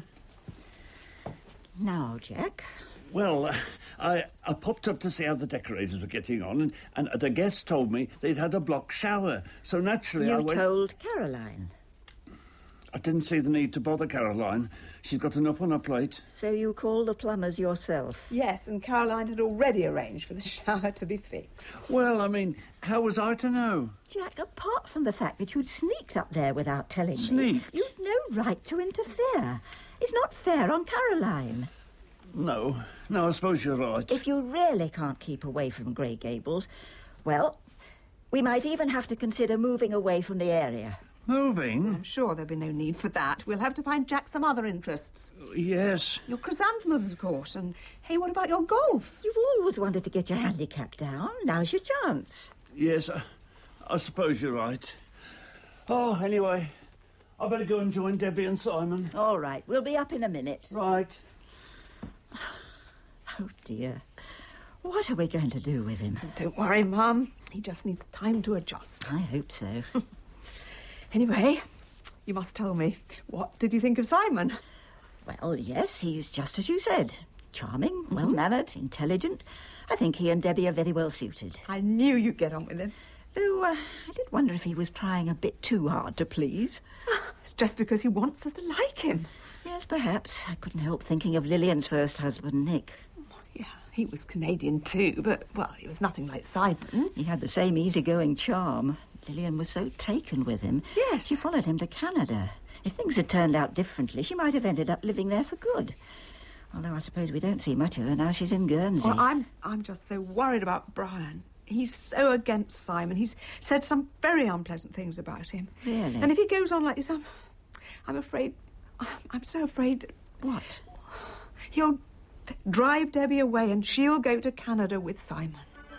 Now, Jack. Well, uh, I, I popped up to see how the decorators were getting on, and, and the guests told me they'd had a block shower. So naturally You I went... told Caroline. I didn't see the need to bother Caroline. She's got enough on her plate. So you called the plumbers yourself? Yes, and Caroline had already arranged for the shower to be fixed. Well, I mean, how was I to know? Jack, apart from the fact that you'd sneaked up there without telling me... Sneaked? You'd no right to interfere. It's not fair on Caroline. No, no, I suppose you're right. If you really can't keep away from Grey Gables, well, we might even have to consider moving away from the area. Moving? I'm sure there'll be no need for that. We'll have to find Jack some other interests. Yes. Your chrysanthemums, of course. And, hey, what about your golf? You've always wanted to get your handicap down. Now's your chance. Yes, I, I suppose you're right. Oh, anyway, I better go and join Debbie and Simon. All right, we'll be up in a minute. Right. Oh, dear. What are we going to do with him? Don't worry, Mum. He just needs time to adjust. I hope so. Anyway, you must tell me, what did you think of Simon? Well, yes, he's just as you said. Charming, mm-hmm. well-mannered, intelligent. I think he and Debbie are very well suited. I knew you'd get on with him. Though, uh, I did wonder if he was trying a bit too hard to please. It's just because he wants us to like him. Yes, perhaps. I couldn't help thinking of Lillian's first husband, Nick. Yeah, he was Canadian too, but, well, he was nothing like Simon. He had the same easygoing charm. Lillian was so taken with him. Yes. She followed him to Canada. If things had turned out differently, she might have ended up living there for good. Although I suppose we don't see much of her now she's in Guernsey. Well, I'm, I'm just so worried about Brian. He's so against Simon. He's said some very unpleasant things about him. Really? And if he goes on like this, I'm, I'm afraid... I'm so afraid... What? He'll drive Debbie away and she'll go to Canada with Simon.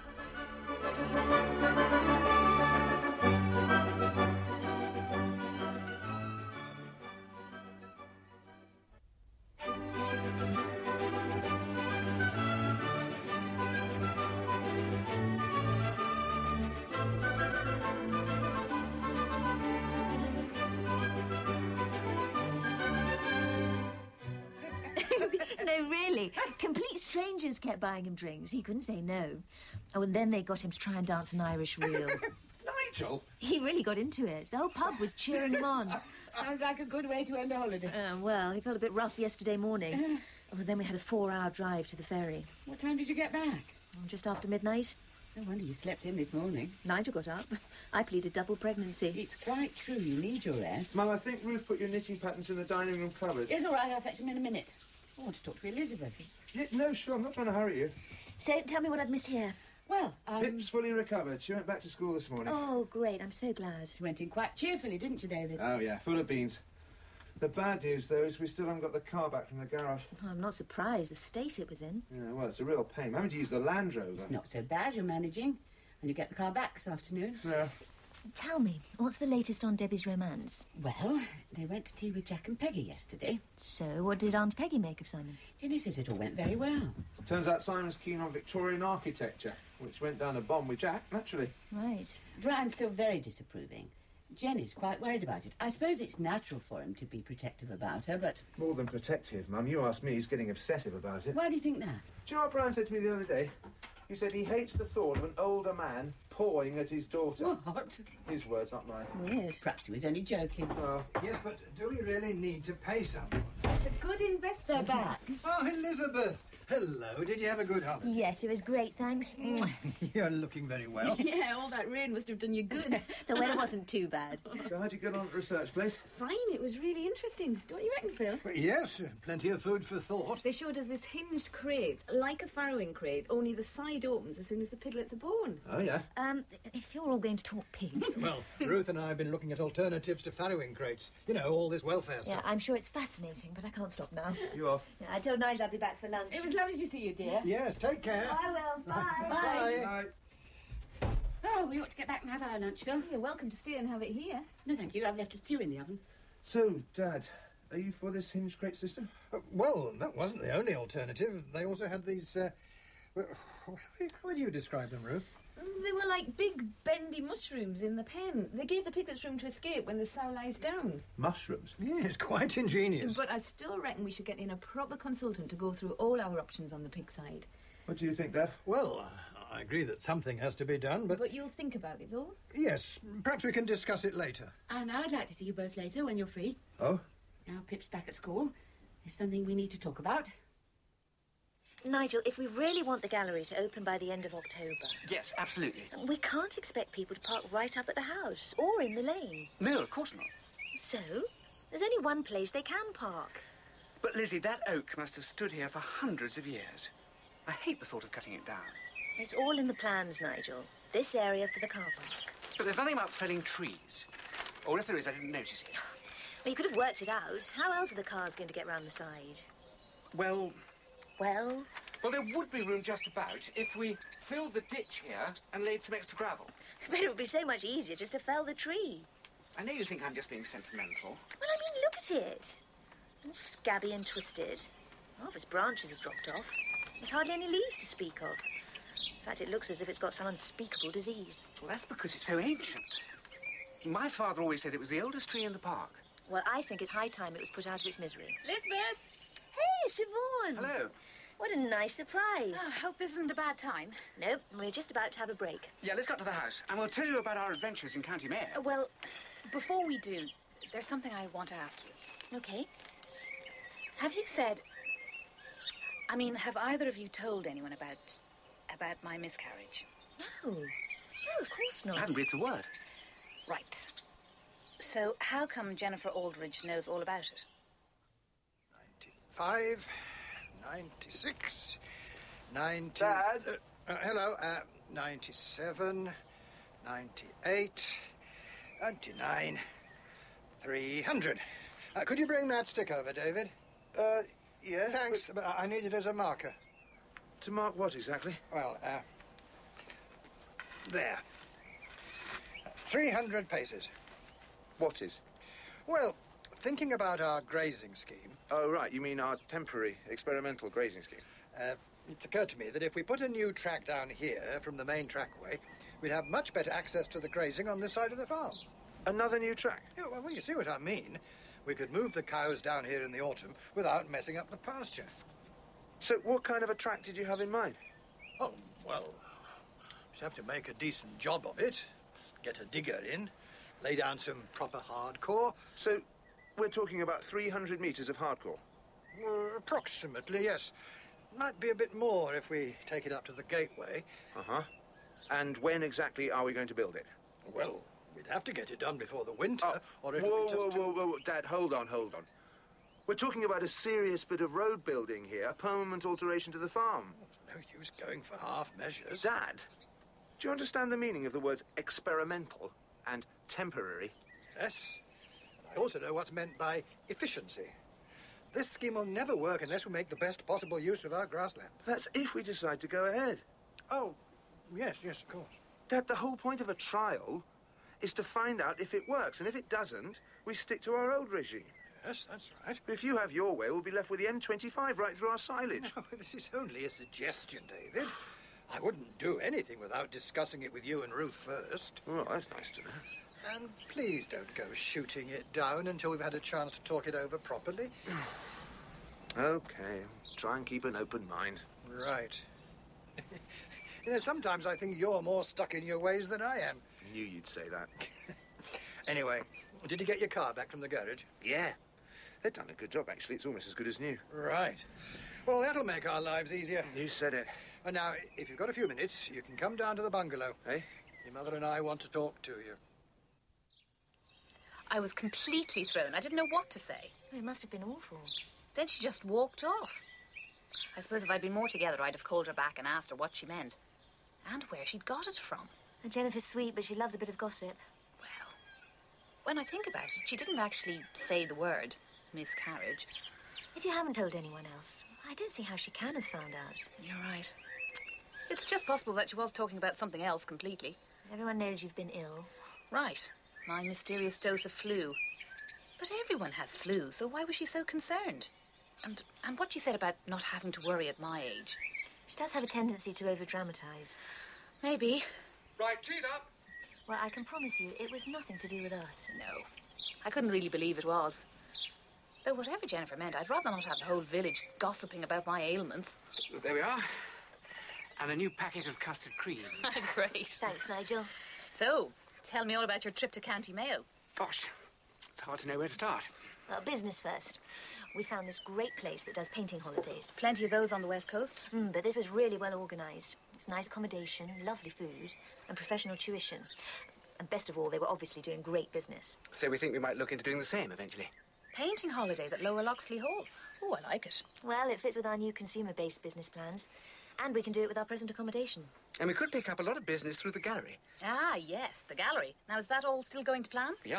No, really. Complete strangers kept buying him drinks. He couldn't say no. Oh, and then they got him to try and dance an Irish reel. Nigel? He really got into it. The whole pub was cheering him on. Sounds like a good way to end a holiday. Uh, well, he felt a bit rough yesterday morning. Oh, then we had a four-hour drive to the ferry. What time did you get back? Oh, just after midnight. No wonder you slept in this morning. Nigel got up. I pleaded double pregnancy. It's quite true. You need your rest. Mum, I think Ruth put your knitting patterns in the dining room cupboard. Yes, all right. I'll fetch them in a minute. I want to talk to Elizabeth. Yeah, no, sure. I'm not trying to hurry you. So, tell me what I've missed here. Well, um... Pip's fully recovered. She went back to school this morning. Oh, great. I'm so glad. She went in quite cheerfully, didn't she, David? Oh, yeah. Full of beans. The bad news, though, is we still haven't got the car back from the garage. Oh, I'm not surprised. The state it was in. Yeah, well, it's a real pain. Having to use the Land Rover. It's not so bad. You're managing. And you get the car back this afternoon. Yeah. Tell me, what's the latest on Debbie's romance? Well, they went to tea with Jack and Peggy yesterday. So, what did Aunt Peggy make of Simon? Jenny says it all went very well. Turns out Simon's keen on Victorian architecture, which went down a bomb with Jack, naturally. Right. Brian's still very disapproving. Jenny's quite worried about it. I suppose it's natural for him to be protective about her, but... More than protective, Mum. You asked me, he's getting obsessive about it. Why do you think that? Do you know what Brian said to me the other day? He said he hates the thought of an older man pawing at his daughter. What? His words, not mine. Weird. Perhaps he was only joking. Well, yes, but do we really need to pay someone? It's a good investor back. Oh, Elizabeth. Hello. Did you have a good holiday? Yes, it was great, thanks. You're looking very well. Yeah, all that rain must have done you good. The weather wasn't too bad. So how'd you get on at the research place? Fine, it was really interesting. Don't you reckon, Phil? Well, yes, plenty of food for thought. They showed us this hinged crate, like a farrowing crate, only the side opens as soon as the piglets are born. Oh, yeah? Um, if you're all going to talk pigs... Well, Ruth and I have been looking at alternatives to farrowing crates. You know, all this welfare Yeah, stuff. I'm sure it's fascinating, but I can't stop now. You off? Yeah, I told Nigel I'd be back for lunch. It was lovely to see you, dear. Yes, take care. I will. Bye. Bye. Bye. Oh, we ought to get back and have our lunch, Phil. You're welcome to stay and have it here. No, thank you. I've left a stew in the oven. So, Dad, are you for this hinged crate system? Uh, well, that wasn't the only alternative. They also had these... Uh, well, how would you describe them, Ruth? They were like big, bendy mushrooms in the pen. They gave the piglets room to escape when the sow lies down. Mushrooms? Yes, quite ingenious. But I still reckon we should get in a proper consultant to go through all our options on the pig side. What do you think, Dad? Well, uh, I agree that something has to be done, but... But you'll think about it, though? Yes, perhaps we can discuss it later. And I'd like to see you both later when you're free. Oh? Now Pip's back at school. There's something we need to talk about. Nigel, if we really want the gallery to open by the end of October... Yes, absolutely. We can't expect people to park right up at the house or in the lane. No, of course not. So, there's only one place they can park. But, Lizzie, that oak must have stood here for hundreds of years. I hate the thought of cutting it down. It's all in the plans, Nigel. This area for the car park. But there's nothing about felling trees. Or if there is, I didn't notice it. Well, you could have worked it out. How else are the cars going to get round the side? Well... Well? Well, there would be room just about if we filled the ditch here and laid some extra gravel. But it would be so much easier just to fell the tree. I know you think I'm just being sentimental. Well, I mean, look at it. All scabby and twisted. Half its branches have dropped off. There's hardly any leaves to speak of. In fact, it looks as if it's got some unspeakable disease. Well, that's because it's so ancient. My father always said it was the oldest tree in the park. Well, I think it's high time it was put out of its misery. Elizabeth! Hey, Siobhan! Hello. What a nice surprise. Oh, I hope this isn't a bad time. Nope, we're just about to have a break. Yeah, let's get to the house, and we'll tell you about our adventures in County Mayo. Uh, well, before we do, there's something I want to ask you. Okay. Have you said... I mean, have either of you told anyone about... about my miscarriage? No. No, of course not. I haven't breathed a word. Right. So how come Jennifer Aldridge knows all about it? Five, ninety-six, ninety... Dad? Uh, uh, hello, uh, ninety-seven, ninety-eight, ninety-nine, three hundred. Uh, could you bring that stick over, David? Uh, yeah. Thanks, but I need it as a marker. To mark what exactly? Well, uh, there. That's three hundred paces. What is? Well, thinking about our grazing scheme... Oh, right. You mean our temporary experimental grazing scheme? Uh, it's occurred to me that if we put a new track down here from the main trackway, we'd have much better access to the grazing on this side of the farm. Another new track? Yeah, well, well, you see what I mean. We could move the cows down here in the autumn without messing up the pasture. So what kind of a track did you have in mind? Oh, well, just have to make a decent job of it. Get a digger in, lay down some proper hardcore. So we're talking about three hundred metres of hardcore? Well, approximately, yes. Might be a bit more if we take it up to the gateway. Uh-huh. And when exactly are we going to build it? Well, we'd have to get it done before the winter, Oh, or it'll whoa, be just whoa, too... whoa, whoa, whoa, Dad, hold on, hold on. We're talking about a serious bit of road building here, a permanent alteration to the farm. There's no use going for half measures. Dad, do you understand the meaning of the words experimental and temporary? Yes. And I also know what's meant by efficiency. This scheme will never work unless we make the best possible use of our grassland. That's if we decide to go ahead. Oh, yes, yes, of course. Dad, the whole point of a trial is to find out if it works, and if it doesn't, we stick to our old regime. Yes, that's right. If you have your way, we'll be left with the M twenty-five right through our silage. No, this is only a suggestion, David. I wouldn't do anything without discussing it with you and Ruth first. Well, that's nice to know. And please don't go shooting it down until we've had a chance to talk it over properly. Okay, try and keep an open mind. Right. You know, sometimes I think you're more stuck in your ways than I am. Knew you'd say that. Anyway, did you get your car back from the garage? Yeah. They've done a good job, actually. It's almost as good as new. Right. Well, that'll make our lives easier. You said it. And now, if you've got a few minutes, you can come down to the bungalow. Hey? Your mother and I want to talk to you. I was completely thrown. I didn't know what to say. It must have been awful. Then she just walked off. I suppose if I'd been more together, I'd have called her back and asked her what she meant. And where she'd got it from. And Jennifer's sweet, but she loves a bit of gossip. Well, when I think about it, she didn't actually say the word miscarriage. If you haven't told anyone else, I don't see how she can have found out. You're right. It's just possible that she was talking about something else completely. Everyone knows you've been ill. Right. My mysterious dose of flu. But everyone has flu, so why was she so concerned? And and what she said about not having to worry at my age. She does have a tendency to over-dramatise. Maybe. Right, cheese up. Well, I can promise you, it was nothing to do with us. No. I couldn't really believe it was. Though whatever Jennifer meant, I'd rather not have the whole village gossiping about my ailments. There we are. And a new packet of custard creams. Great. Thanks, Nigel. So, tell me all about your trip to County Mayo. Gosh, it's hard to know where to start. Well, business first. We found this great place that does painting holidays. Plenty of those on the West Coast. Mm, but this was really well organised. It's nice accommodation, lovely food, and professional tuition. And best of all, they were obviously doing great business. So we think we might look into doing the same eventually. Painting holidays at Lower Loxley Hall. Oh, I like it. Well, it fits with our new consumer-based business plans. And we can do it with our present accommodation. And we could pick up a lot of business through the gallery. Ah, yes, the gallery. Now, is that all still going to plan? Yup.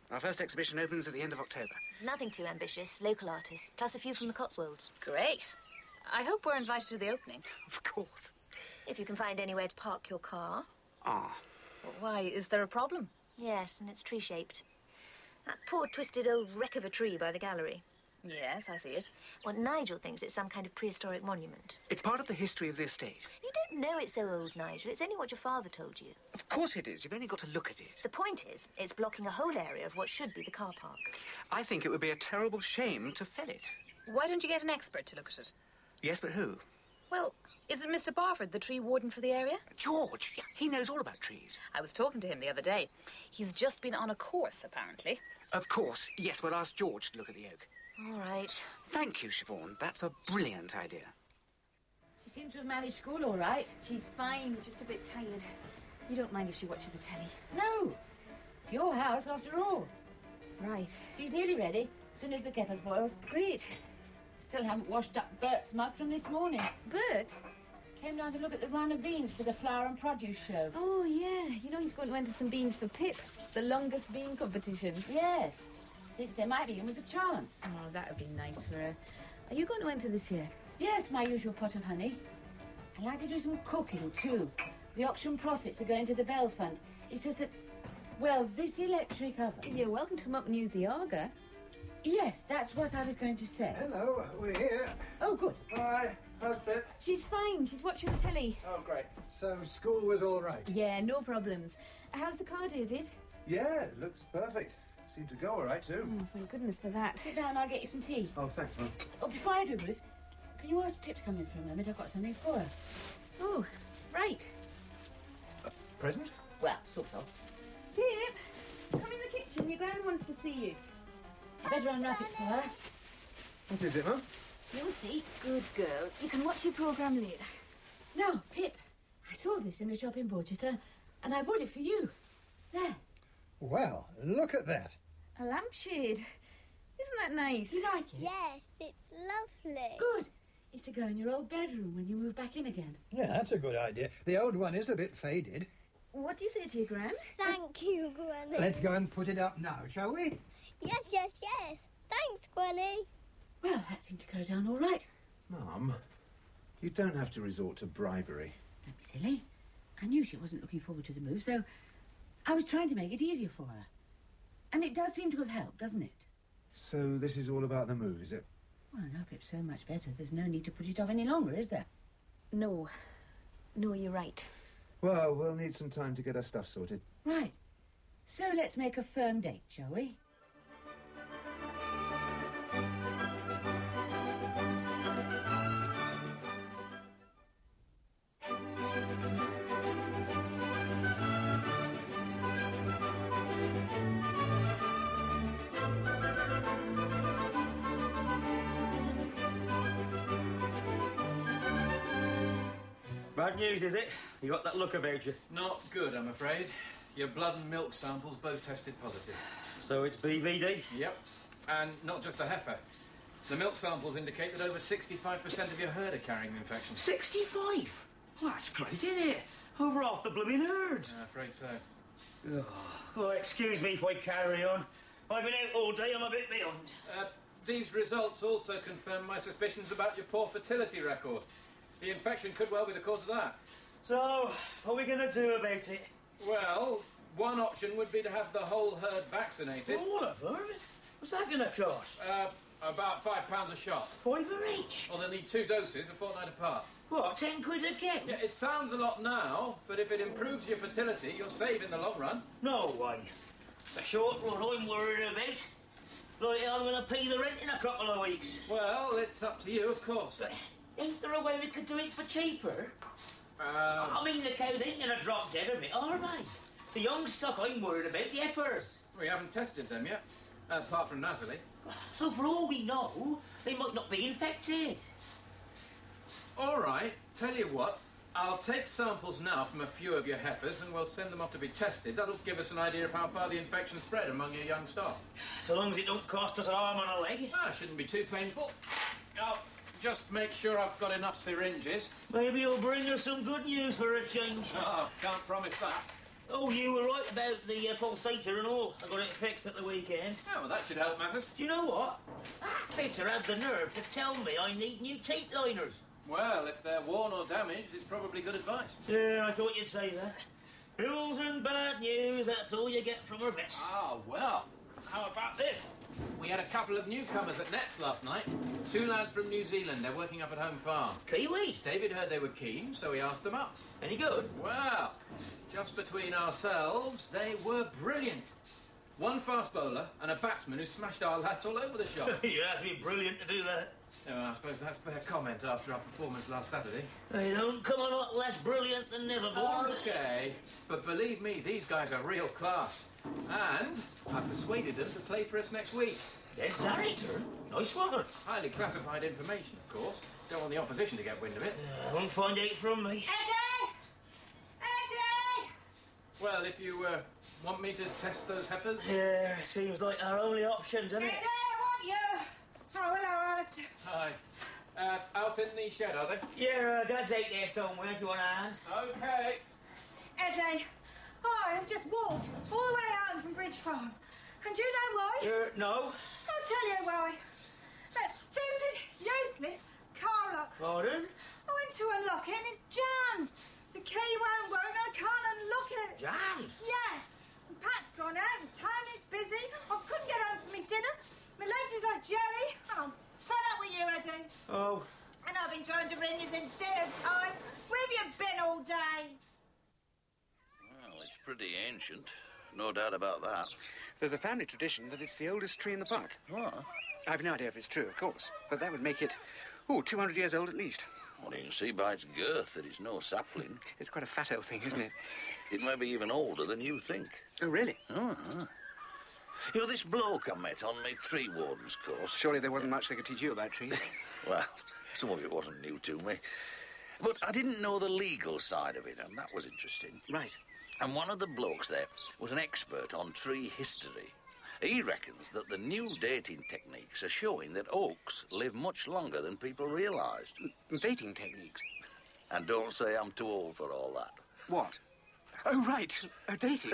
Our first exhibition opens at the end of October. It's nothing too ambitious. Local artists, plus a few from the Cotswolds. Great. I hope we're invited to the opening. Of course. If you can find anywhere to park your car. Ah. Why, is there a problem? Yes, and it's tree-shaped. That poor twisted old wreck of a tree by the gallery. Yes, I see it. Well, Nigel thinks it's some kind of prehistoric monument. It's part of the history of the estate. You don't know it's so old, Nigel. It's only what your father told you. Of course it is. You've only got to look at it. The point is, it's blocking a whole area of what should be the car park. I think it would be a terrible shame to fell it. Why don't you get an expert to look at it? Yes, but who? Well, isn't Mister Barford the tree warden for the area? George, yeah, he knows all about trees. I was talking to him the other day. He's just been on a course, apparently. Of course. Yes, we'll ask George to look at the oak. All right. Thank you, Siobhan. That's a brilliant idea. She seems to have managed school all right. She's fine, just a bit tired. You don't mind if she watches the telly? No. It's your house, after all. Right. She's nearly ready, as soon as the kettle's boiled. Great. Still haven't washed up Bert's mug from this morning. Bert? Came down to look at the run of beans for the flower and produce show. Oh, yeah. You know he's going to enter some beans for Pip, the longest bean competition. Yes. Thinks there might be in with a chance. Oh, that would be nice for her. Are you going to enter this year? Yes, my usual pot of honey. I'd like to do some cooking, too. The auction profits are going to the Bells Fund. It's just that, well, this electric oven... You're welcome to come up and use the auger. Yes, that's what I was going to say. Hello, we're here. Oh, good. Hi, how's Pip? She's fine. She's watching the telly. Oh, great. So school was all right? Yeah, no problems. How's the car, David? Yeah, it looks perfect. Seemed to go all right, too. Oh, thank goodness for that. Sit down, I'll get you some tea. Oh, thanks, Mum. Oh, before I do, Ruth, can you ask Pip to come in for a moment? I've got something for her. Oh, right. A present? Well, sort of. Pip, come in the kitchen. Your gran wants to see you. I better unwrap it for her. What is it, Mum? You'll see. Good girl. You can watch your programme later. No, Pip, I saw this in a shop in Borchester, and I bought it for you. There. Well, look at that. A lampshade. Isn't that nice? You like it? Yes, it's lovely. Good. It's to go in your old bedroom when you move back in again. Yeah, that's a good idea. The old one is a bit faded. What do you say to your gran? Thank you, Granny. Let's go and put it up now, shall we? Yes, yes, yes. Thanks, Granny. Well, that seemed to go down all right. Mum, you don't have to resort to bribery. Don't be silly. I knew she wasn't looking forward to the move, so I was trying to make it easier for her. And it does seem to have helped, doesn't it? So this is all about the move, is it? Well, now Pip's so much better, there's no need to put it off any longer, is there? No. No, you're right. Well, we'll need some time to get our stuff sorted. Right. So let's make a firm date, shall we? Bad news, is it? You got that look about you. Not good, I'm afraid. Your blood and milk samples both tested positive. So it's B V D? Yep. And not just the heifer. The milk samples indicate that over sixty-five percent of your herd are carrying the infection. sixty-five? Well, that's great, isn't it? Over half the blooming herd. I'm afraid so. Oh, well, excuse me if I carry on. I've been out all day, I'm a bit beyond. Uh, these results also confirm my suspicions about your poor fertility record. The infection could well be the cause of that. So, what are we going to do about it? Well, one option would be to have the whole herd vaccinated. All of them? What's that going to cost? Uh, about five pounds a shot. Five for each? Well, they'll need two doses, a fortnight apart. What, ten quid again? Yeah, it sounds a lot now, but if it improves your fertility, you'll save in the long run. No way. The short run I'm worried about. Like, I'm going to pay the rent in a couple of weeks. Well, it's up to you, of course. But ain't there a way we could do it for cheaper? Um, I mean, the cows ain't going to drop dead of it, are they? It's the young stock I'm worried about, the heifers. We haven't tested them yet, apart from Natalie. So for all we know, they might not be infected. All right, tell you what, I'll take samples now from a few of your heifers and we'll send them off to be tested. That'll give us an idea of how far the infection spread among your young stock. So long as it don't cost us an arm and a leg. Ah, shouldn't be too painful. I'll just make sure I've got enough syringes. Maybe you'll bring us some good news for a change. Oh, can't promise that. Oh, you were right about the uh, pulsator and all. I got it fixed at the weekend. Oh, well, that should help matters. Do you know what? That fitter had the nerve to tell me I need new teeth liners. Well, if they're worn or damaged, it's probably good advice. Yeah, I thought you'd say that. Bills and bad news, that's all you get from her vet. Ah, well, how about this? We had a couple of newcomers at Nets last night. Two lads from New Zealand. They're working up at home farm. Kiwi? David heard they were keen, so he asked them up. Any good? Well, just between ourselves, they were brilliant. One fast bowler and a batsman who smashed our lads all over the shop. You have to be brilliant to do that. Oh, I suppose that's fair comment after our performance last Saturday. They don't come a lot less brilliant than Neverborn. OK, but believe me, these guys are real class. And I persuaded them to play for us next week. Yes, director. Nice one. Highly classified information, of course. Don't want the opposition to get wind of it. Uh, won't find out from me. Eddie! Eddie! Well, if you uh, want me to test those heifers... Yeah, seems like our only option, doesn't it? Eddie, I want you! Oh, hello, Alistair. Hi. Uh, out in the shed, are they? Yeah, uh, Dad's out there somewhere if you want a hand. OK. Eddie, I have just walked all the way home from Bridge Farm. And do you know why? Uh, no. I'll tell you why. That stupid, useless car lock. Pardon? I went to unlock it and it's jammed. The key won't work and I can't unlock it. Jammed? Yes. And Pat's gone out and Tony's busy. I couldn't get home for me dinner. My legs is like jelly. And I'm fed up with you, Eddie. Oh. And I've been trying to ring you since dinner time. Where have you been all day? Well, it's pretty ancient. No doubt about that. There's a family tradition that it's the oldest tree in the park. Oh. I've no idea if it's true, of course, but that would make it, oh, two hundred years old at least. Well, you can see by its girth that it's no sapling. It's quite a fat old thing, isn't it? It may be even older than you think. Oh, really? Oh, huh. You know, this bloke I met on my tree warden's course... Surely there wasn't much they could teach you about trees. Well, some of it wasn't new to me. But I didn't know the legal side of it, and that was interesting. Right. And one of the blokes there was an expert on tree history. He reckons that the new dating techniques are showing that oaks live much longer than people realised. Dating techniques? And don't say I'm too old for all that. What? Oh, right. Oh, dating.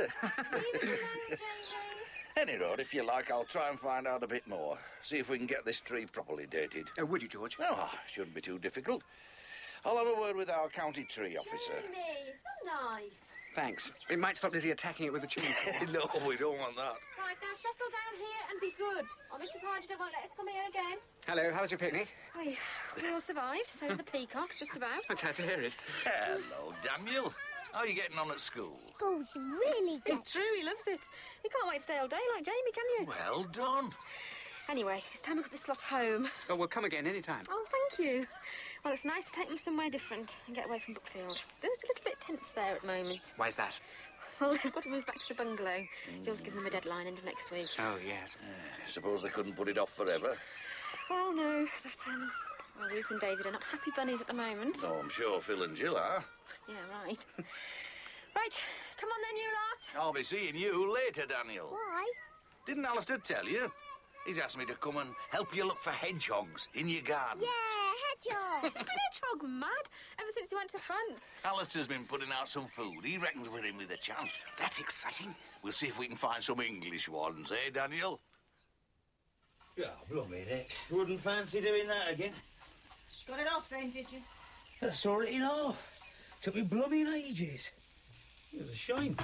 Any road, if you like, I'll try and find out a bit more. See if we can get this tree properly dated. Oh, would you, George? Oh, shouldn't be too difficult. I'll have a word with our county tree officer. Jamie, it's not nice. Thanks. It might stop Lizzie attacking it with a chainsaw. No, we don't want that. Right, now settle down here and be good, or Mister Pargeter won't let us come here again. Hello, how was your picnic? We, we all survived, so did the peacocks, just about. I'm glad to hear it. Hello, Daniel. How are you getting on at school? School's really good. It's true, he loves it. You can't wait to stay all day like Jamie, can you? Well done. Anyway, it's time we got this lot home. Oh, we'll come again any time. Oh, thank you. Well, it's nice to take them somewhere different and get away from Brookfield. There's a little bit tense there at the moment. Why's that? Well, they've got to move back to the bungalow. Mm. Jill's given them a deadline end of next week. Oh, yes. Uh, suppose they couldn't put it off forever. Well, no, but, um... well, Ruth and David are not happy bunnies at the moment. No, I'm sure Phil and Jill are. Yeah, right. Right, come on then, you lot. I'll be seeing you later, Daniel. Why? Didn't Alistair tell you? He's asked me to come and help you look for hedgehogs in your garden. Yeah, hedgehog. He's been hedgehog mad ever since he went to France. Alistair's been putting out some food. He reckons we're in with a chance. That's exciting. We'll see if we can find some English ones, eh, Daniel? Yeah, blooming heck. Wouldn't fancy doing that again. Got it off then, did you? I saw it off. Took me blooming ages. It was a shame.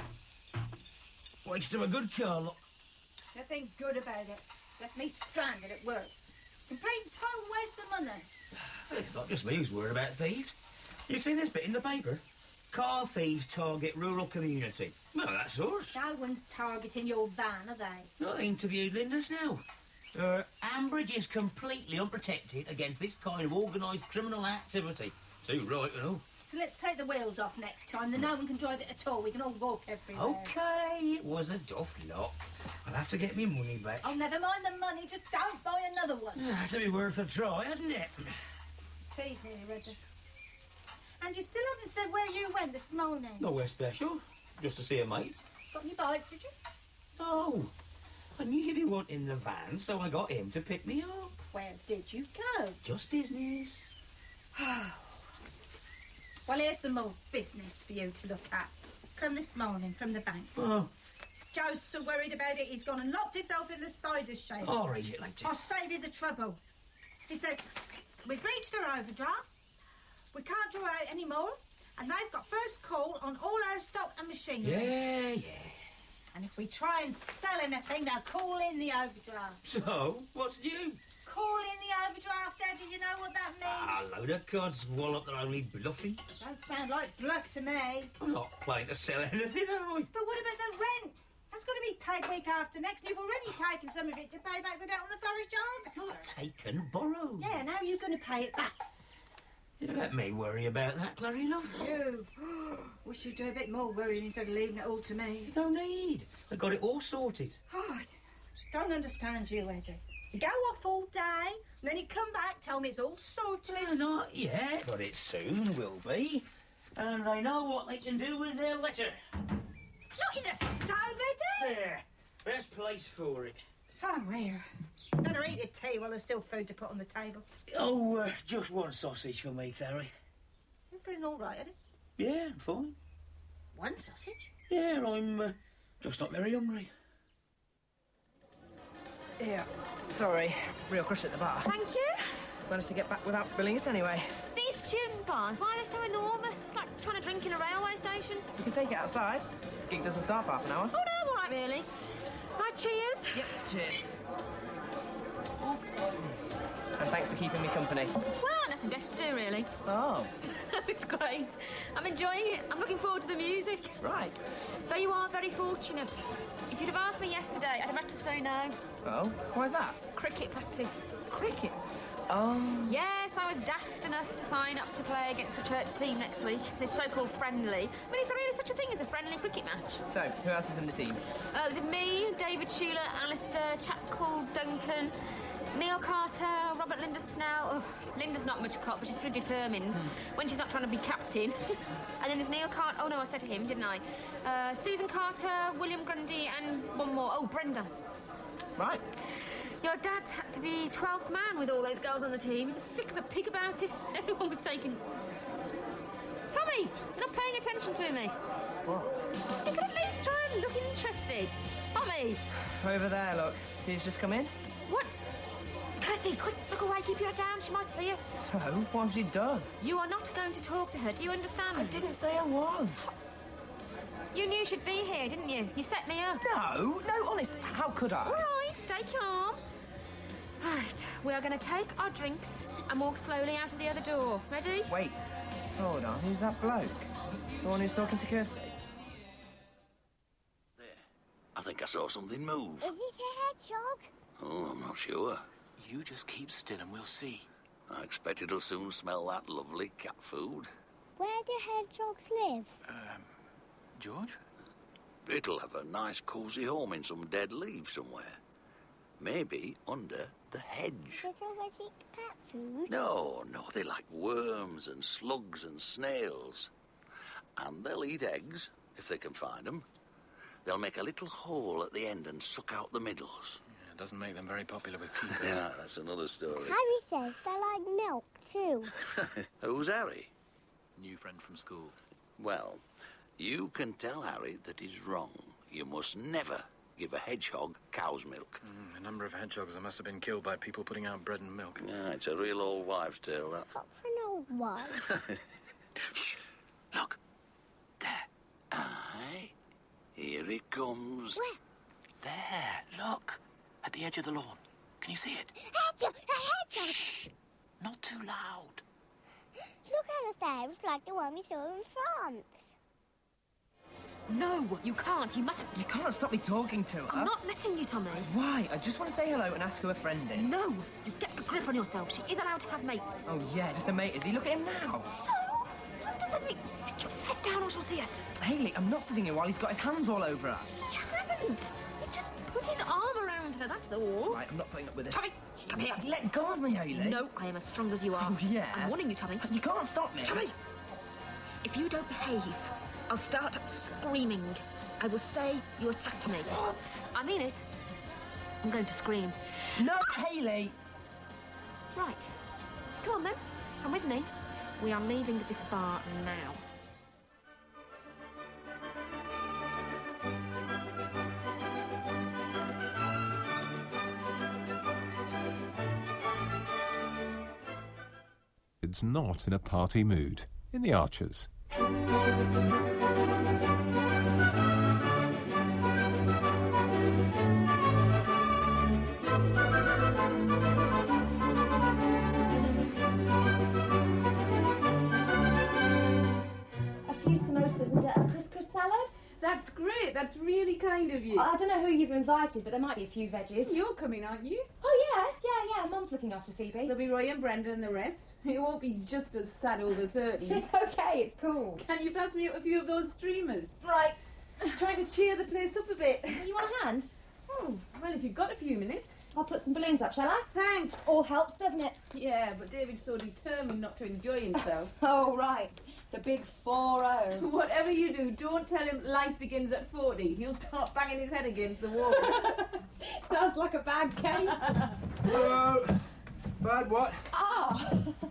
Waste of a good car, look. Nothing good about it. Left me stranded at work. Complete total waste of money. It's not just me who's worried about thieves. You seen this bit in the paper? Car thieves target rural community. Well, that's us. No one's targeting your van, are they? No, they interviewed Linda's now. Uh, Ambridge is completely unprotected against this kind of organised criminal activity. Too right, you know. So let's take the wheels off next time, then no one can drive it at all. We can all walk everywhere. OK, it was a duff lot. I'll have to get me money back. Oh, never mind the money, just don't buy another one. That'd be worth a try, hadn't it? Tea's nearly ready. And you still haven't said where you went this morning? Nowhere special. Just to see a mate. Got any bike, did you? No. I knew you'd be wanting the van, so I got him to pick me up. Where did you go? Just business. Well, here's some more business for you to look at. come this morning from the bank. Oh. Joe's so worried about it, he's gone and locked himself in the cider shed. I'll read it later. I'll save you the trouble. He says, we've reached our overdraft, we can't draw out any more, and they've got first call on all our stock and machinery. Yeah, yeah. And if we try and sell anything, they'll call in the overdraft. So, what's new? Call in the overdraft, Eddie, you know what that means? Ah, a load of cards wallop that only bluffing. Don't sound like bluff to me. I'm not planning to sell anything, am I? But what about the rent? That's got to be paid week after next, and you've already taken some of it to pay back the debt on the Forest Harvester. Not taken, borrowed. Yeah, now you're going to pay it back. You let me worry about that, Clary, love. You. Wish you'd do a bit more worrying instead of leaving it all to me. No need. I got it all sorted. Oh, I just don't understand you, Eddie. You go off all day, and then you come back, tell me it's all sorted. Well, not yet, but it soon will be. And they know what they can do with their letter. Not in the stove, Eddie! There. Best place for it. Oh, where? Better eat your tea while there's still food to put on the table. Oh, uh, just one sausage for me, Clary. You feeling all right, Eddie? Yeah, I'm fine. One sausage? Yeah, I'm uh, just not very hungry. Yeah, sorry. Real crush at the bar. Thank you. Managed to get back without spilling it anyway. These student bars, why are they so enormous? It's like trying to drink in a railway station. You can take it outside. The gig doesn't start for half an hour. Oh, no, all right, really. Right, cheers. Yep, cheers. And thanks for keeping me company. Well, nothing better to do, really. Oh. It's great. I'm enjoying it. I'm looking forward to the music. Right. Though you are very fortunate. If you'd have asked me yesterday, I'd have had to say no. Oh? Why's that? Cricket practice. Cricket? Oh. Yes, I was daft enough to sign up to play against the church team next week. This so-called friendly. But is there really such a thing as a friendly cricket match? So, who else is in the team? Oh, there's me, David Schuler, Alistair, a chap called Duncan, Neil Carter, Robert Linda Snell. Oh, Linda's not much cop, but she's pretty determined mm. when she's not trying to be captain. And then there's Neil Carter. Oh, no, I said to him, didn't I? Uh, Susan Carter, William Grundy, and one more. Oh, Brenda. Right. Your dad's had to be twelfth man with all those girls on the team. He's as sick as a pig about it. Everyone was taken... Tommy, you're not paying attention to me. What? You could at least try and look interested. Tommy! Over there, look. See who's just come in? What? Kirsty, quick, look away, keep your head down. She might see us. So, what if she does? You are not going to talk to her, do you understand? I didn't say I was. You knew she'd be here, didn't you? You set me up. No, no, honest, how could I? All right, stay calm. Right, we are going to take our drinks and walk slowly out of the other door. Ready? Wait, hold on, who's that bloke? The one who's talking to Kirsty? There. I think I saw something move. Is it a hedgehog? Oh, I'm not sure. You just keep still and we'll see. I expect it'll soon smell that lovely cat food. Where do hedgehogs live? Um, George? It'll have a nice cosy home in some dead leaves somewhere. Maybe under the hedge. Does always eat cat food? No, no, they like worms and slugs and snails. And they'll eat eggs, if they can find them. They'll make a little hole at the end and suck out the middles. Yeah, it doesn't make them very popular with keepers. Yeah, that's another story. Harry says they like milk, too. Who's Harry? New friend from school. Well, you can tell Harry that he's wrong. You must never give a hedgehog cow's milk. Mm, a number of hedgehogs that must have been killed by people putting out bread and milk. Yeah, it's a real old wives' tale, that. What's an old one? Shh! Look! There. Aye. Here it comes. Where? There, look. At the edge of the lawn. Can you see it? Hedgehog! A hedgehog! Shh! Not too loud. Look at the there. It's like the one we saw in France. No, you can't. You mustn't. You can't stop me talking to her. I'm not letting you, Tommy. Why? I just want to say hello and ask who her friend is. No, you get a grip on yourself. She is allowed to have mates. Oh, yeah, just a mate, is he? Look at him now. So? What does that mean? Sit down or she'll see us. Hayley, I'm not sitting here while he's got his hands all over her. He hasn't. He just put his arm around her, that's all. Right, I'm not putting up with this. Tommy, come here. Let go of me, Hayley. No, I am as strong as you are. Oh, yeah? I'm warning you, Tommy. You can't stop me. Tommy, if you don't behave, I'll start screaming. I will say you attacked me. What? I mean it. I'm going to scream. No, Hayley! Right. Come on, then. Come with me. We are leaving this bar now. David's not in a party mood in The Archers. A few samosas and a couscous salad. That's great. That's really kind of you. I don't know who you've invited, but there might be a few veggies. You're coming, aren't you? Oh, yeah, yeah, yeah. Mum's looking after Phoebe. There'll be Roy and Brenda and the rest. It won't be just as sad over thirties. It's okay, it's cool. Can you pass me up a few of those streamers? Right. Trying to cheer the place up a bit. You want a hand? Oh, well, if you've got a few minutes. I'll put some balloons up, shall I? Thanks. All helps, doesn't it? Yeah, but David's so determined not to enjoy himself. Oh, right. The big four oh. Whatever you do, don't tell him life begins at forty. He'll start banging his head against the wall. Sounds like a bad case. Hello. Bad what? Ah.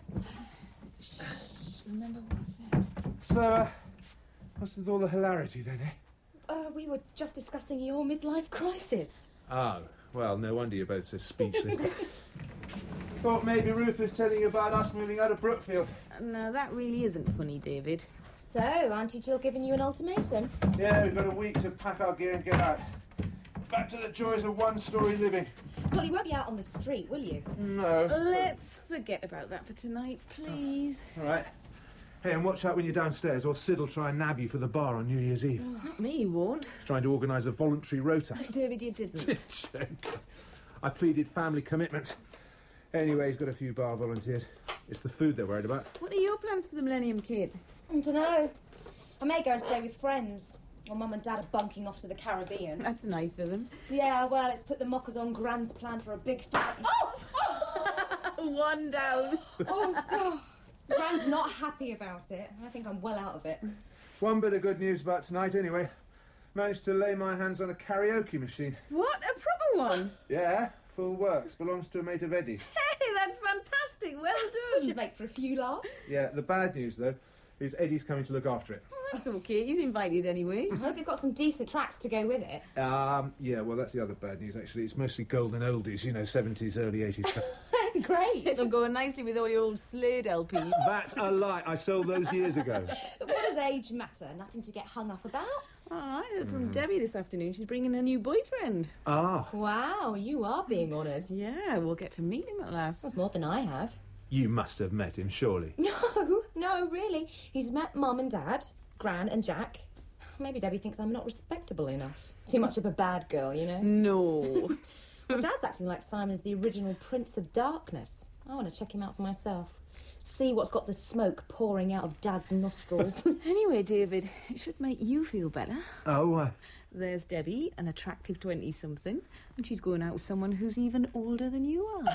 Shh. Remember what I said. So, uh, what's with all the hilarity then, eh? Uh, we were just discussing your midlife crisis. Oh, well, no wonder you're both so speechless. Thought maybe Ruth was telling you about us moving out of Brookfield. No, that really isn't funny, David. So, Auntie Jill giving you an ultimatum? Yeah, we've got a week to pack our gear and get out. Back to the joys of one-storey living. Well, you won't be out on the street, will you? No. Let's forget about that for tonight, please. All right. Hey, and watch out when you're downstairs, or Sid will try and nab you for the bar on New Year's Eve. Oh, not me, he won't. He's trying to organise a voluntary rota. David, you didn't. Joke. I pleaded family commitment. Anyway, he's got a few bar volunteers. It's the food they're worried about. What are your plans for the Millennium Kid? I don't know. I may go and stay with friends. Or Mum and Dad are bunking off to the Caribbean. That's nice for them. Yeah, well, it's put the mockers on Gran's plan for a big fat... Oh! One down. Oh, God. Gran's not happy about it. I think I'm well out of it. One bit of good news about tonight, anyway. Managed to lay my hands on a karaoke machine. What? A proper one? Yeah, full works. Belongs to a mate of Eddie's. Hey, that's fantastic. Well done. Should make for a few laughs. Yeah, the bad news, though, is Eddie's coming to look after it. Well, that's okay. He's invited anyway. I hope he's got some decent tracks to go with it. Um, yeah, well, that's the other bad news, actually. It's mostly golden oldies, you know, seventies, early eighties stuff. Great. It'll go nicely with all your old Slade L Ps. That's a lie. I sold those years ago. What does age matter? Nothing to get hung up about. Oh, I heard from mm. Debbie this afternoon. She's bringing a new boyfriend. Ah. Wow, you are being honoured. Yeah, we'll get to meet him at last. That's more than I have. You must have met him, surely. No, no, really. He's met Mum and Dad, Gran and Jack. Maybe Debbie thinks I'm not respectable enough. Too much of a bad girl, you know? No. Well, Dad's acting like Simon's the original Prince of Darkness. I want to check him out for myself. See what's got the smoke pouring out of Dad's nostrils. Anyway, David, it should make you feel better. Oh, uh... There's Debbie, an attractive twenty-something, and she's going out with someone who's even older than you are.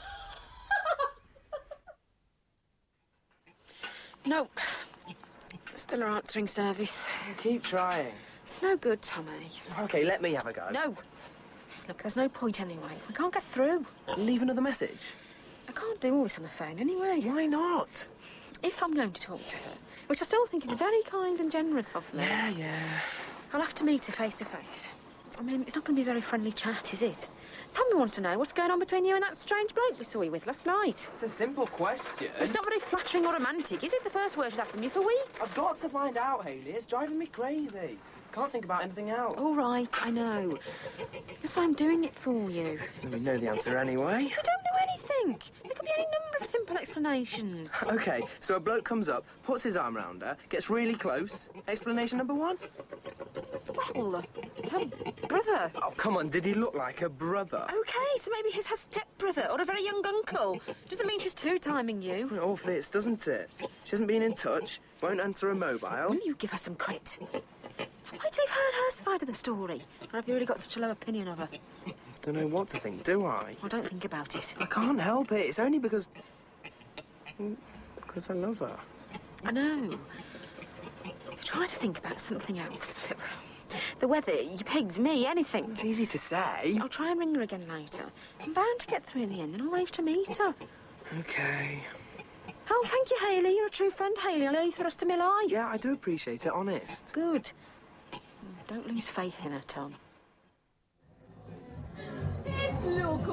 Nope. Still our answering service. Keep trying. It's no good, Tommy. OK, let me have a go. No. Look, there's no point anyway. We can't get through. Leave another message. I can't do all this on the phone anyway. Why not? If I'm going to talk to her, which I still think is very kind and generous of me. Yeah, yeah. I'll have to meet her face to face. I mean, it's not going to be a very friendly chat, is it? Tommy wants to know what's going on between you and that strange bloke we saw you with last night. It's a simple question. It's not very flattering or romantic, is it? The first word she's had from you for weeks. I've got to find out, Hayley. It's driving me crazy. Can't think about anything else. All right, I know. That's why I'm doing it for you. We know the answer anyway. I don't know anything. There could be any number of simple explanations. OK, so a bloke comes up, puts his arm round her, gets really close. Explanation number one? Well, her brother. Oh, come on, did he look like a brother? OK, so maybe he's her stepbrother or a very young uncle. Doesn't mean she's two-timing you. It all fits, doesn't it? She hasn't been in touch, won't answer a mobile. Will you give her some credit? Wait till you've heard her side of the story. Or have you really got such a low opinion of her? Don't know what to think, do I? Well, don't think about it. I can't help it. It's only because... because I love her. I know. Try to think about something else. The weather, your pigs, me, anything. It's easy to say. I'll try and ring her again later. I'm bound to get through in the end, and I'll arrange to meet her. OK. Oh, thank you, Hayley. You're a true friend, Hayley. I'll owe you for the rest of my life. Yeah, I do appreciate it, honest. Good. Don't lose faith in her, Tom. This look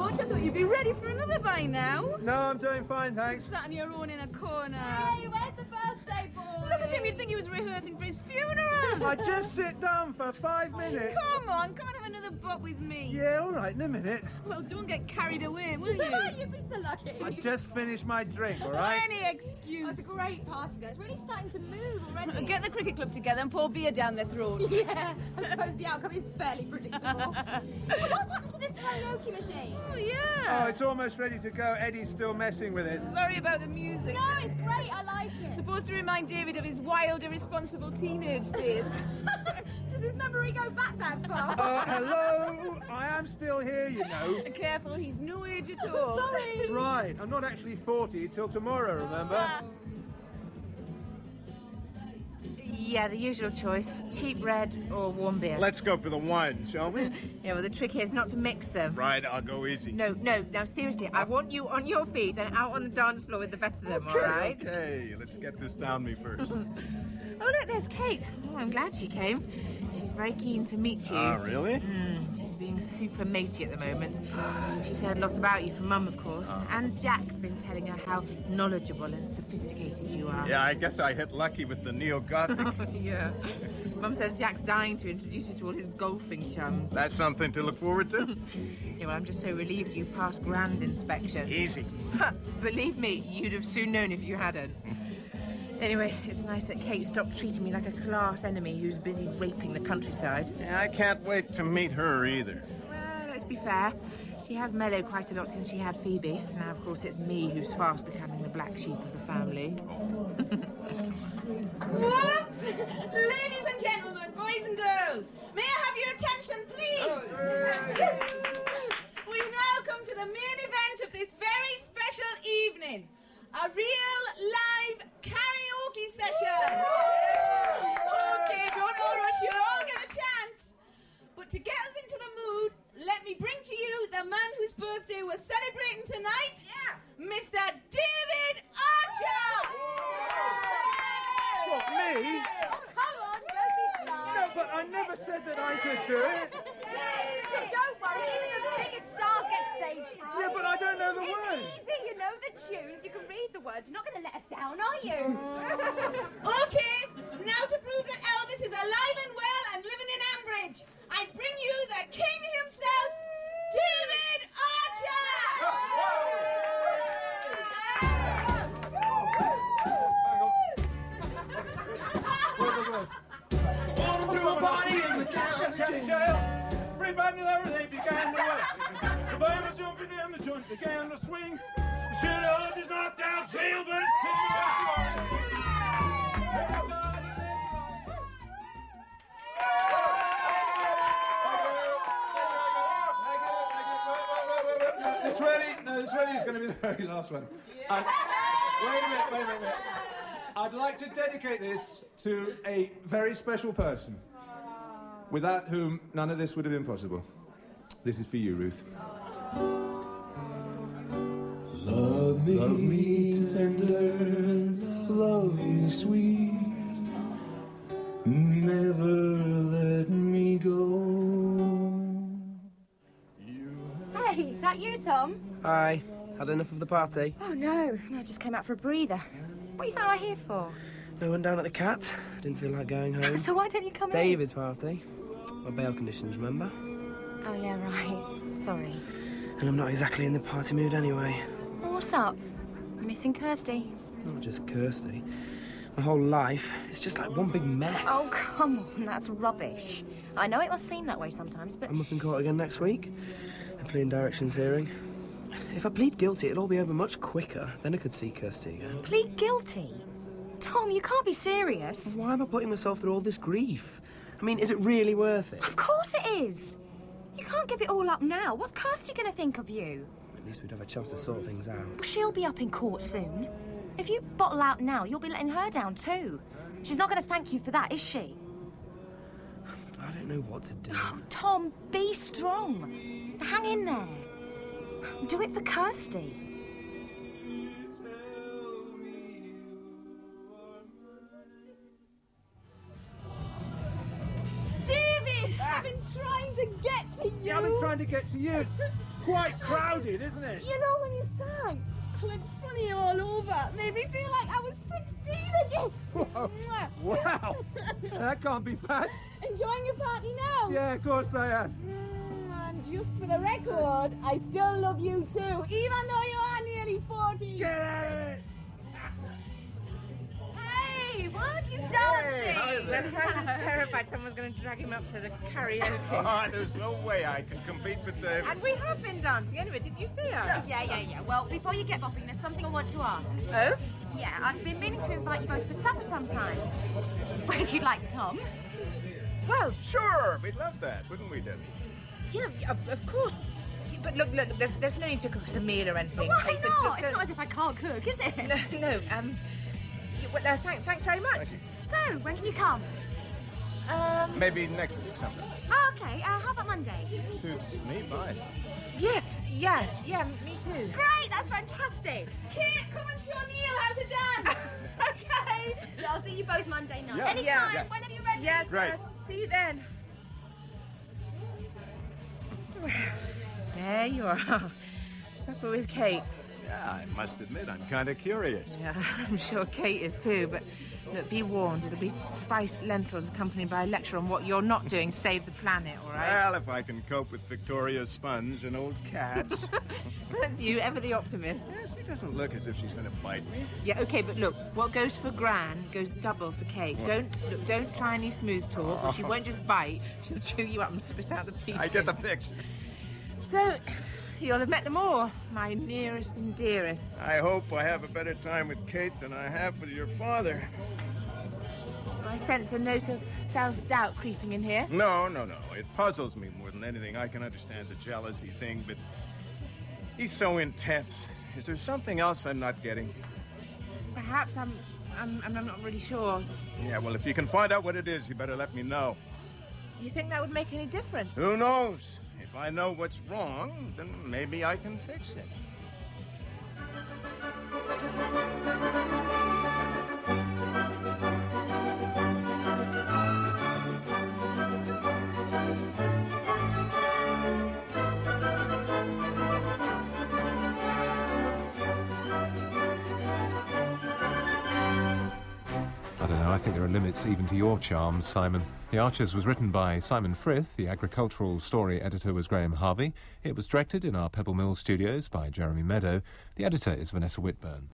George. I thought you'd be ready for another by now. No, I'm doing fine, thanks. Sat on your own in a corner. Hey, where's the birthday boy? Look at him, you'd think he was rehearsing for his funeral. I just sit down for five minutes. Come on, come and have another book with me. Yeah, all right, in a minute. Well, don't get carried away, will you? You'd be so lucky. I just finished my drink, all right? Any excuse. Oh, it's a great party, though. It's really starting to move already. Get the cricket club together and pour beer down their throats. Yeah, I suppose the outcome is fairly predictable. Well, what's happened to this karaoke machine? Oh, yeah. Oh, it's almost ready to go. Eddie's still messing with it. Sorry about the music. No, it's great. I like it. Supposed to remind David of his wild, irresponsible teenage days. Does his memory go back that far? Uh, hello? I am still here, you know. Careful, he's no age at all. Sorry. Right, I'm not actually forty till tomorrow, remember? Yeah, the usual choice. Cheap red or warm beer. Let's go for the wine, shall we? Yeah, well, the trick here is not to mix them. Right, I'll go easy. No, no, now seriously, I want you on your feet and out on the dance floor with the best of them, Okay, all right? okay, let's get this down me first. Oh, look, there's Kate. Oh, I'm glad she came. She's very keen to meet you. Ah, really? Mm, she's being super matey at the moment. She's heard lots about you from Mum, of course. Ah. And Jack's been telling her how knowledgeable and sophisticated you are. Yeah, I guess I hit lucky with the neo-Gothic. Yeah. Mum says Jack's dying to introduce you to all his golfing chums. That's something to look forward to. Yeah, well, I'm just so relieved you passed Grand's inspection. Easy. Believe me, you'd have soon known if you hadn't. Anyway, it's nice that Kate stopped treating me like a class enemy who's busy raping the countryside. Yeah, I can't wait to meet her either. Well, let's be fair. She has mellowed quite a lot since she had Phoebe. Now, of course, it's me who's fast becoming the black sheep of the family. Whoops! Ladies and gentlemen, boys and girls, may I have your attention, please? We now come to the main event of this very special evening. A real live karaoke session. Okay, don't all rush, you'll all get a chance. But to get us into the mood, let me bring to you the man whose birthday we're celebrating tonight. Yeah. Mister David Archer. What, me? Oh, come on, don't be shy. No, but I never said that I could do it. David, don't worry, even the biggest stars get stage fright. Yeah, but I don't know the it's words. It's easy, you know the tunes, you can read the words. You're not going to let us down, are you? Okay, now to prove that Elvis is alive and well and living in Ambridge, I bring you the king himself, David Wanna do a party in the county jail. Bring back the lever, they began to work. The boy was jumping in, the joint began to swing. The shit out is knocked out, jailbird This really, no, this really is going to be the very last one. And, wait a minute, wait a minute, wait a minute. I'd like to dedicate this to a very special person, without whom none of this would have been possible. This is for you, Ruth. Love me, love me tender, love me sweet, never let me go. Hey, that you, Tom? Hi. Had enough of the party? Oh, no. No, I just came out for a breather. What are you out here for? No one down at the Cat. Didn't feel like going home. So why don't you come David's party. My bail conditions, remember? in? Oh, yeah, right. Sorry. And I'm not exactly in the party mood anyway. Well, what's up? You missing Kirsty? Not just Kirsty. My whole life, it's just like one big mess. Oh, come on, that's rubbish. I know it must seem that way sometimes, but... I'm up in court again next week. They're pleading directions hearing. If I plead guilty, it'll all be over much quicker. Then I could see Kirsty again. Plead guilty? Tom, you can't be serious. Why am I putting myself through all this grief? I mean, is it really worth it? Of course it is. You can't give it all up now. What's Kirsty going to think of you? At least we'd have a chance to sort things out. She'll be up in court soon. If you bottle out now, you'll be letting her down too. She's not going to thank you for that, is she? I don't know what to do. Oh, Tom, be strong. Hang in there. Do it for Kirsty. David, I've been trying to get to you. Yeah, I've been trying trying to get to you. It's quite crowded, isn't it? You know, when you sang, I went funny all over. Made me feel like I was sixteen again. Wow. Wow. That can't be bad. Enjoying your party now? Yeah, of course I am. Mm, and just for the record, I still love you too, even though you are nearly forty. Get out of it! Hey, why aren't you dancing? Hey, Well, Simon's terrified someone's going to drag him up to the karaoke. Oh, there's no way I can compete with David. And we have been dancing anyway, did you see us? Yeah, yeah, yeah. Well, before you get bopping, there's something I want to ask. Oh? Yeah, I've been meaning to invite you both for supper sometime. Well, if you'd like to come. Well, Sure, we'd love that, wouldn't we, Debbie? yeah, of, of course. But look, look, there's, there's no need to cook us a meal or anything. Why Kate, so not? look, It's don't- not as if I can't cook, is it? No, no, um... you- well, uh, thank, thanks very much. So, when can you come? Um... Maybe next week sometime. Oh, okay. Uh, how about Monday? Suits me fine. Yes, yeah, yeah, me too. Great, that's fantastic. Kit, come and show Neil how to dance. Okay. Yeah, I'll see you both Monday night. Yeah. Anytime, Yeah. Yeah. whenever you're ready. Yes, Great. uh, see you then. There you are. Supper with Kate. Yeah, I must admit, I'm kind of curious. Yeah, I'm sure Kate is too, but look, be warned, it'll be spiced lentils accompanied by a lecture on what you're not doing to save the planet, all right? Well, if I can cope with Victoria's sponge and old cats. That's you, ever the optimist. Yeah, she doesn't look as if she's going to bite me. Yeah, okay, but look, what goes for Gran goes double for Kate. What? Don't look, don't try any smooth talk, but she Oh. won't just bite. She'll chew you up and spit out the pieces. I get the picture. So, you'll have met them all, my nearest and dearest. I hope I have a better time with Kate than I have with your father. I sense a note of self-doubt creeping in here. No, no, no. It puzzles me more than anything. I can understand the jealousy thing, but he's so intense. Is there something else I'm not getting? Perhaps I'm, I'm, I'm not really sure. Yeah, well, if you can find out what it is, you better let me know. You think that would make any difference? Who knows? If I know what's wrong, then maybe I can fix it. I don't know, I think there are limits even to your charms, Simon. The Archers was written by Simon Frith, the agricultural story editor was Graham Harvey. It was directed in our Pebble Mill studios by Jeremy Meadow. The editor is Vanessa Whitburn.